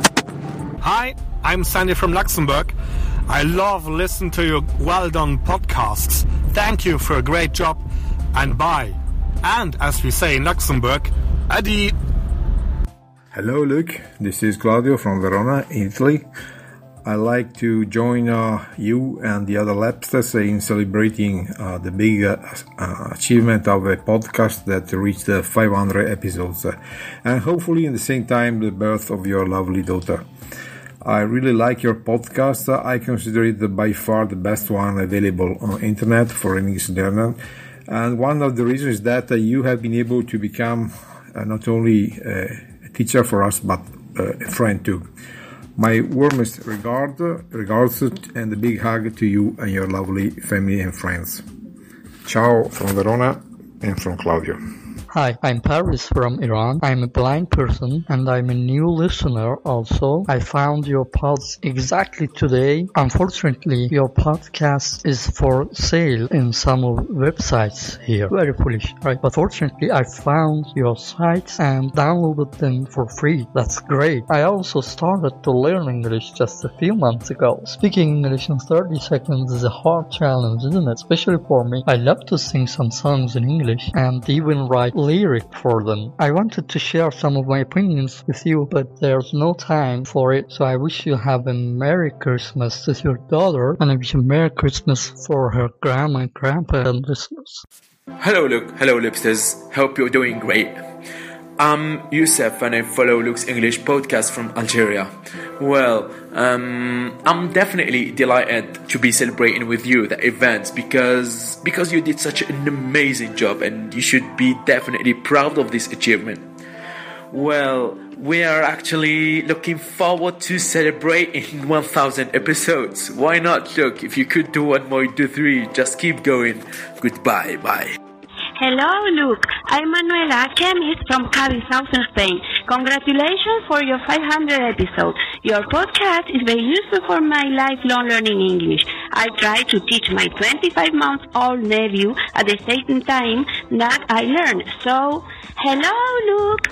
Hi. I'm Sandy from Luxembourg. I love listening to your well-done podcasts. Thank you for a great job, and bye. And as we say in Luxembourg, adi. Hello, Luke. This is Claudio from Verona, Italy. I'd like to join uh, you and the other Lapsters in celebrating uh, the big uh, uh, achievement of a podcast that reached uh, five hundred episodes, uh, and hopefully at the same time the birth of your lovely daughter. I really like your podcast. I consider it by far the best one available on the internet for English learner. And one of the reasons is that uh, you have been able to become uh, not only uh, a teacher for us, but uh, a friend too. My warmest regard, regards and a big hug to you and your lovely family and friends. Ciao from Verona and from Claudio. Hi, I'm Paris from Iran. I'm a blind person and I'm a new listener also. I found your pods exactly today. Unfortunately, your podcast is for sale in some websites here. Very foolish, right? But fortunately, I found your sites and downloaded them for free. That's great. I also started to learn English just a few months ago. Speaking English in thirty seconds is a hard challenge, isn't it? Especially for me. I love to sing some songs in English and even write lyric for them. I wanted to share some of my opinions with you, but there's no time for it, so I wish you have a Merry Christmas with your daughter, and I wish a Merry Christmas for her grandma and grandpa and listeners. Hello Luke, hello Lipsters, hope you're doing great. I'm Youssef and I follow Luke's English podcast from Algeria. Well, um, I'm definitely delighted to be celebrating with you the event because because you did such an amazing job and you should be definitely proud of this achievement. Well, we are actually looking forward to celebrating one thousand episodes. Why not, Luke? If you could do one more, do three, just keep going. Goodbye, bye. Hello, Luke. I'm Manuela Chemis from Cádiz, southern Spain. Congratulations for your five hundred episode. Your podcast is very useful for my lifelong learning English. I try to teach my twenty-five-month-old nephew at the same time that I learn. So, hello, Luke.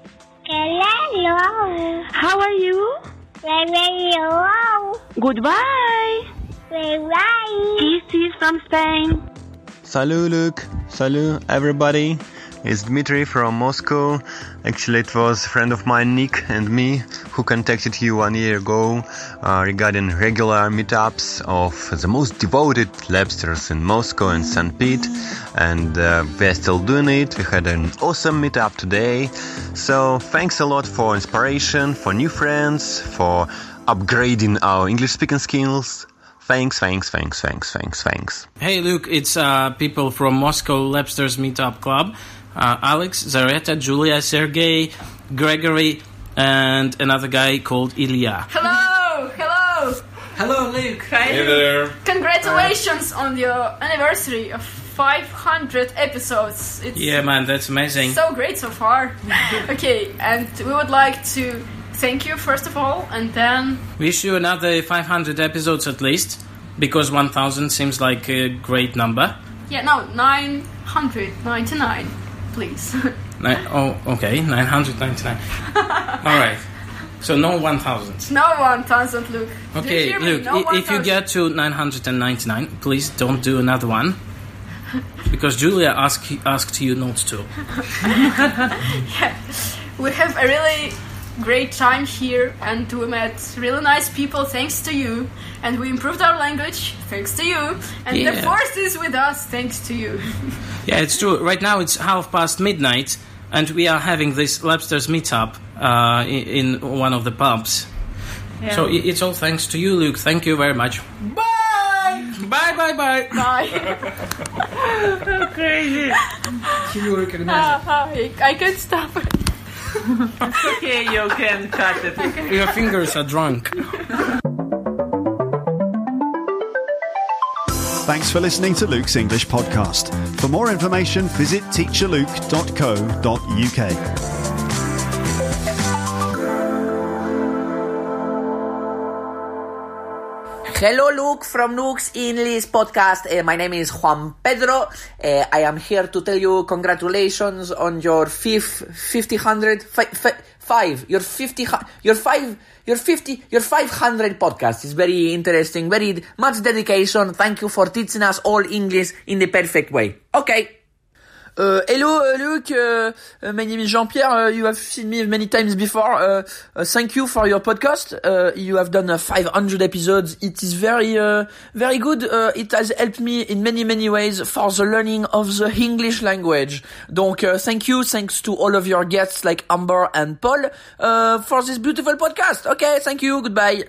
Hello. How are you? Very well. Goodbye. Bye-bye. Kisses from Spain. Salut Luke, salut everybody, it's Dmitry from Moscow. Actually it was a friend of mine, Nick, and me who contacted you one year ago uh, regarding regular meetups of the most devoted Labsters in Moscow and Saint Pete, and uh, we're still doing it. We had an awesome meetup today, so thanks a lot for inspiration, for new friends, for upgrading our English speaking skills. Thanks, thanks, thanks, thanks, thanks, thanks. Hey, Luke, it's uh, people from Moscow Labsters Meetup Club. Uh, Alex, Zareta, Julia, Sergey, Gregory, and another guy called Ilya. Hello, hello. Hello, Luke. Hey, hey there. Congratulations on your anniversary of five hundred episodes. It's yeah, man, that's amazing. So great so far. Okay, and we would like to thank you first of all, and then wish you another five hundred episodes at least, because one thousand seems like a great number. Yeah, no, nine hundred ninety-nine, please. Nine, oh, okay, nine hundred ninety-nine. All right. So no one thousand. No one thousand, Luke. Okay, Luke, no if you get to nine hundred ninety-nine, please don't do another one. Because Julia asked asked you not to. Yeah, we have a really great time here, and we met really nice people thanks to you, and we improved our language thanks to you, and yeah. the force is with us thanks to you. Yeah, it's true. Right now it's half past midnight, and we are having this Labsters meetup uh, in, in one of the pubs. Yeah. So it's all thanks to you, Luke. Thank you very much. Bye! Bye, bye, bye. Bye. Crazy. You recognize uh, it. I can't stop it. It's okay, you can cut it. Your fingers are drunk. Thanks for listening to Luke's English podcast. For more information, visit teacher luke dot co dot uk. Hello, Luke, from Luke's English podcast. Uh, my name is Juan Pedro. Uh, I am here to tell you congratulations on your fifth, fifty hundred, fi, fi, five, your fifty, your five, your fifty, your five hundred podcast. It's very interesting, very much dedication. Thank you for teaching us all English in the perfect way. Okay. Uh, hello, uh, Luke. Uh, uh, my name is Jean-Pierre. Uh, you have seen me many times before. Uh, uh, thank you for your podcast. Uh, you have done uh, five hundred episodes. It is very, uh, very good. Uh, it has helped me in many, many ways for the learning of the English language. Donc, uh, thank you. Thanks to all of your guests like Amber and Paul uh, for this beautiful podcast. Okay, thank you. Goodbye.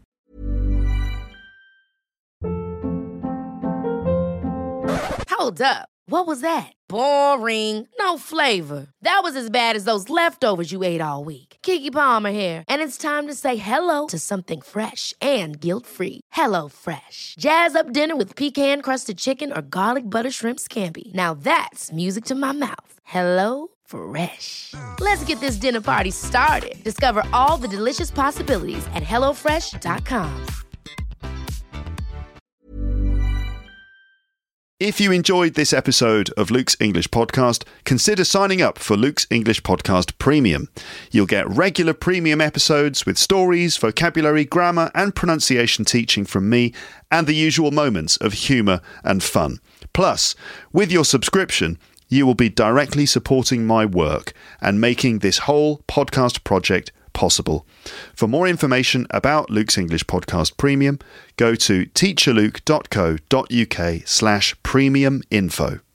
Hold up. What was that? Boring. No flavor. That was as bad as those leftovers you ate all week. Keke Palmer here. And it's time to say hello to something fresh and guilt-free. Hello Fresh. Jazz up dinner with pecan-crusted chicken or garlic butter shrimp scampi. Now that's music to my mouth. Hello Fresh. Let's get this dinner party started. Discover all the delicious possibilities at hello fresh dot com. If you enjoyed this episode of Luke's English Podcast, consider signing up for Luke's English Podcast Premium. You'll get regular premium episodes with stories, vocabulary, grammar and pronunciation teaching from me, and the usual moments of humour and fun. Plus, with your subscription, you will be directly supporting my work and making this whole podcast project possible. For more information about Luke's English Podcast Premium, go to teacherluke.co.uk slash premium info.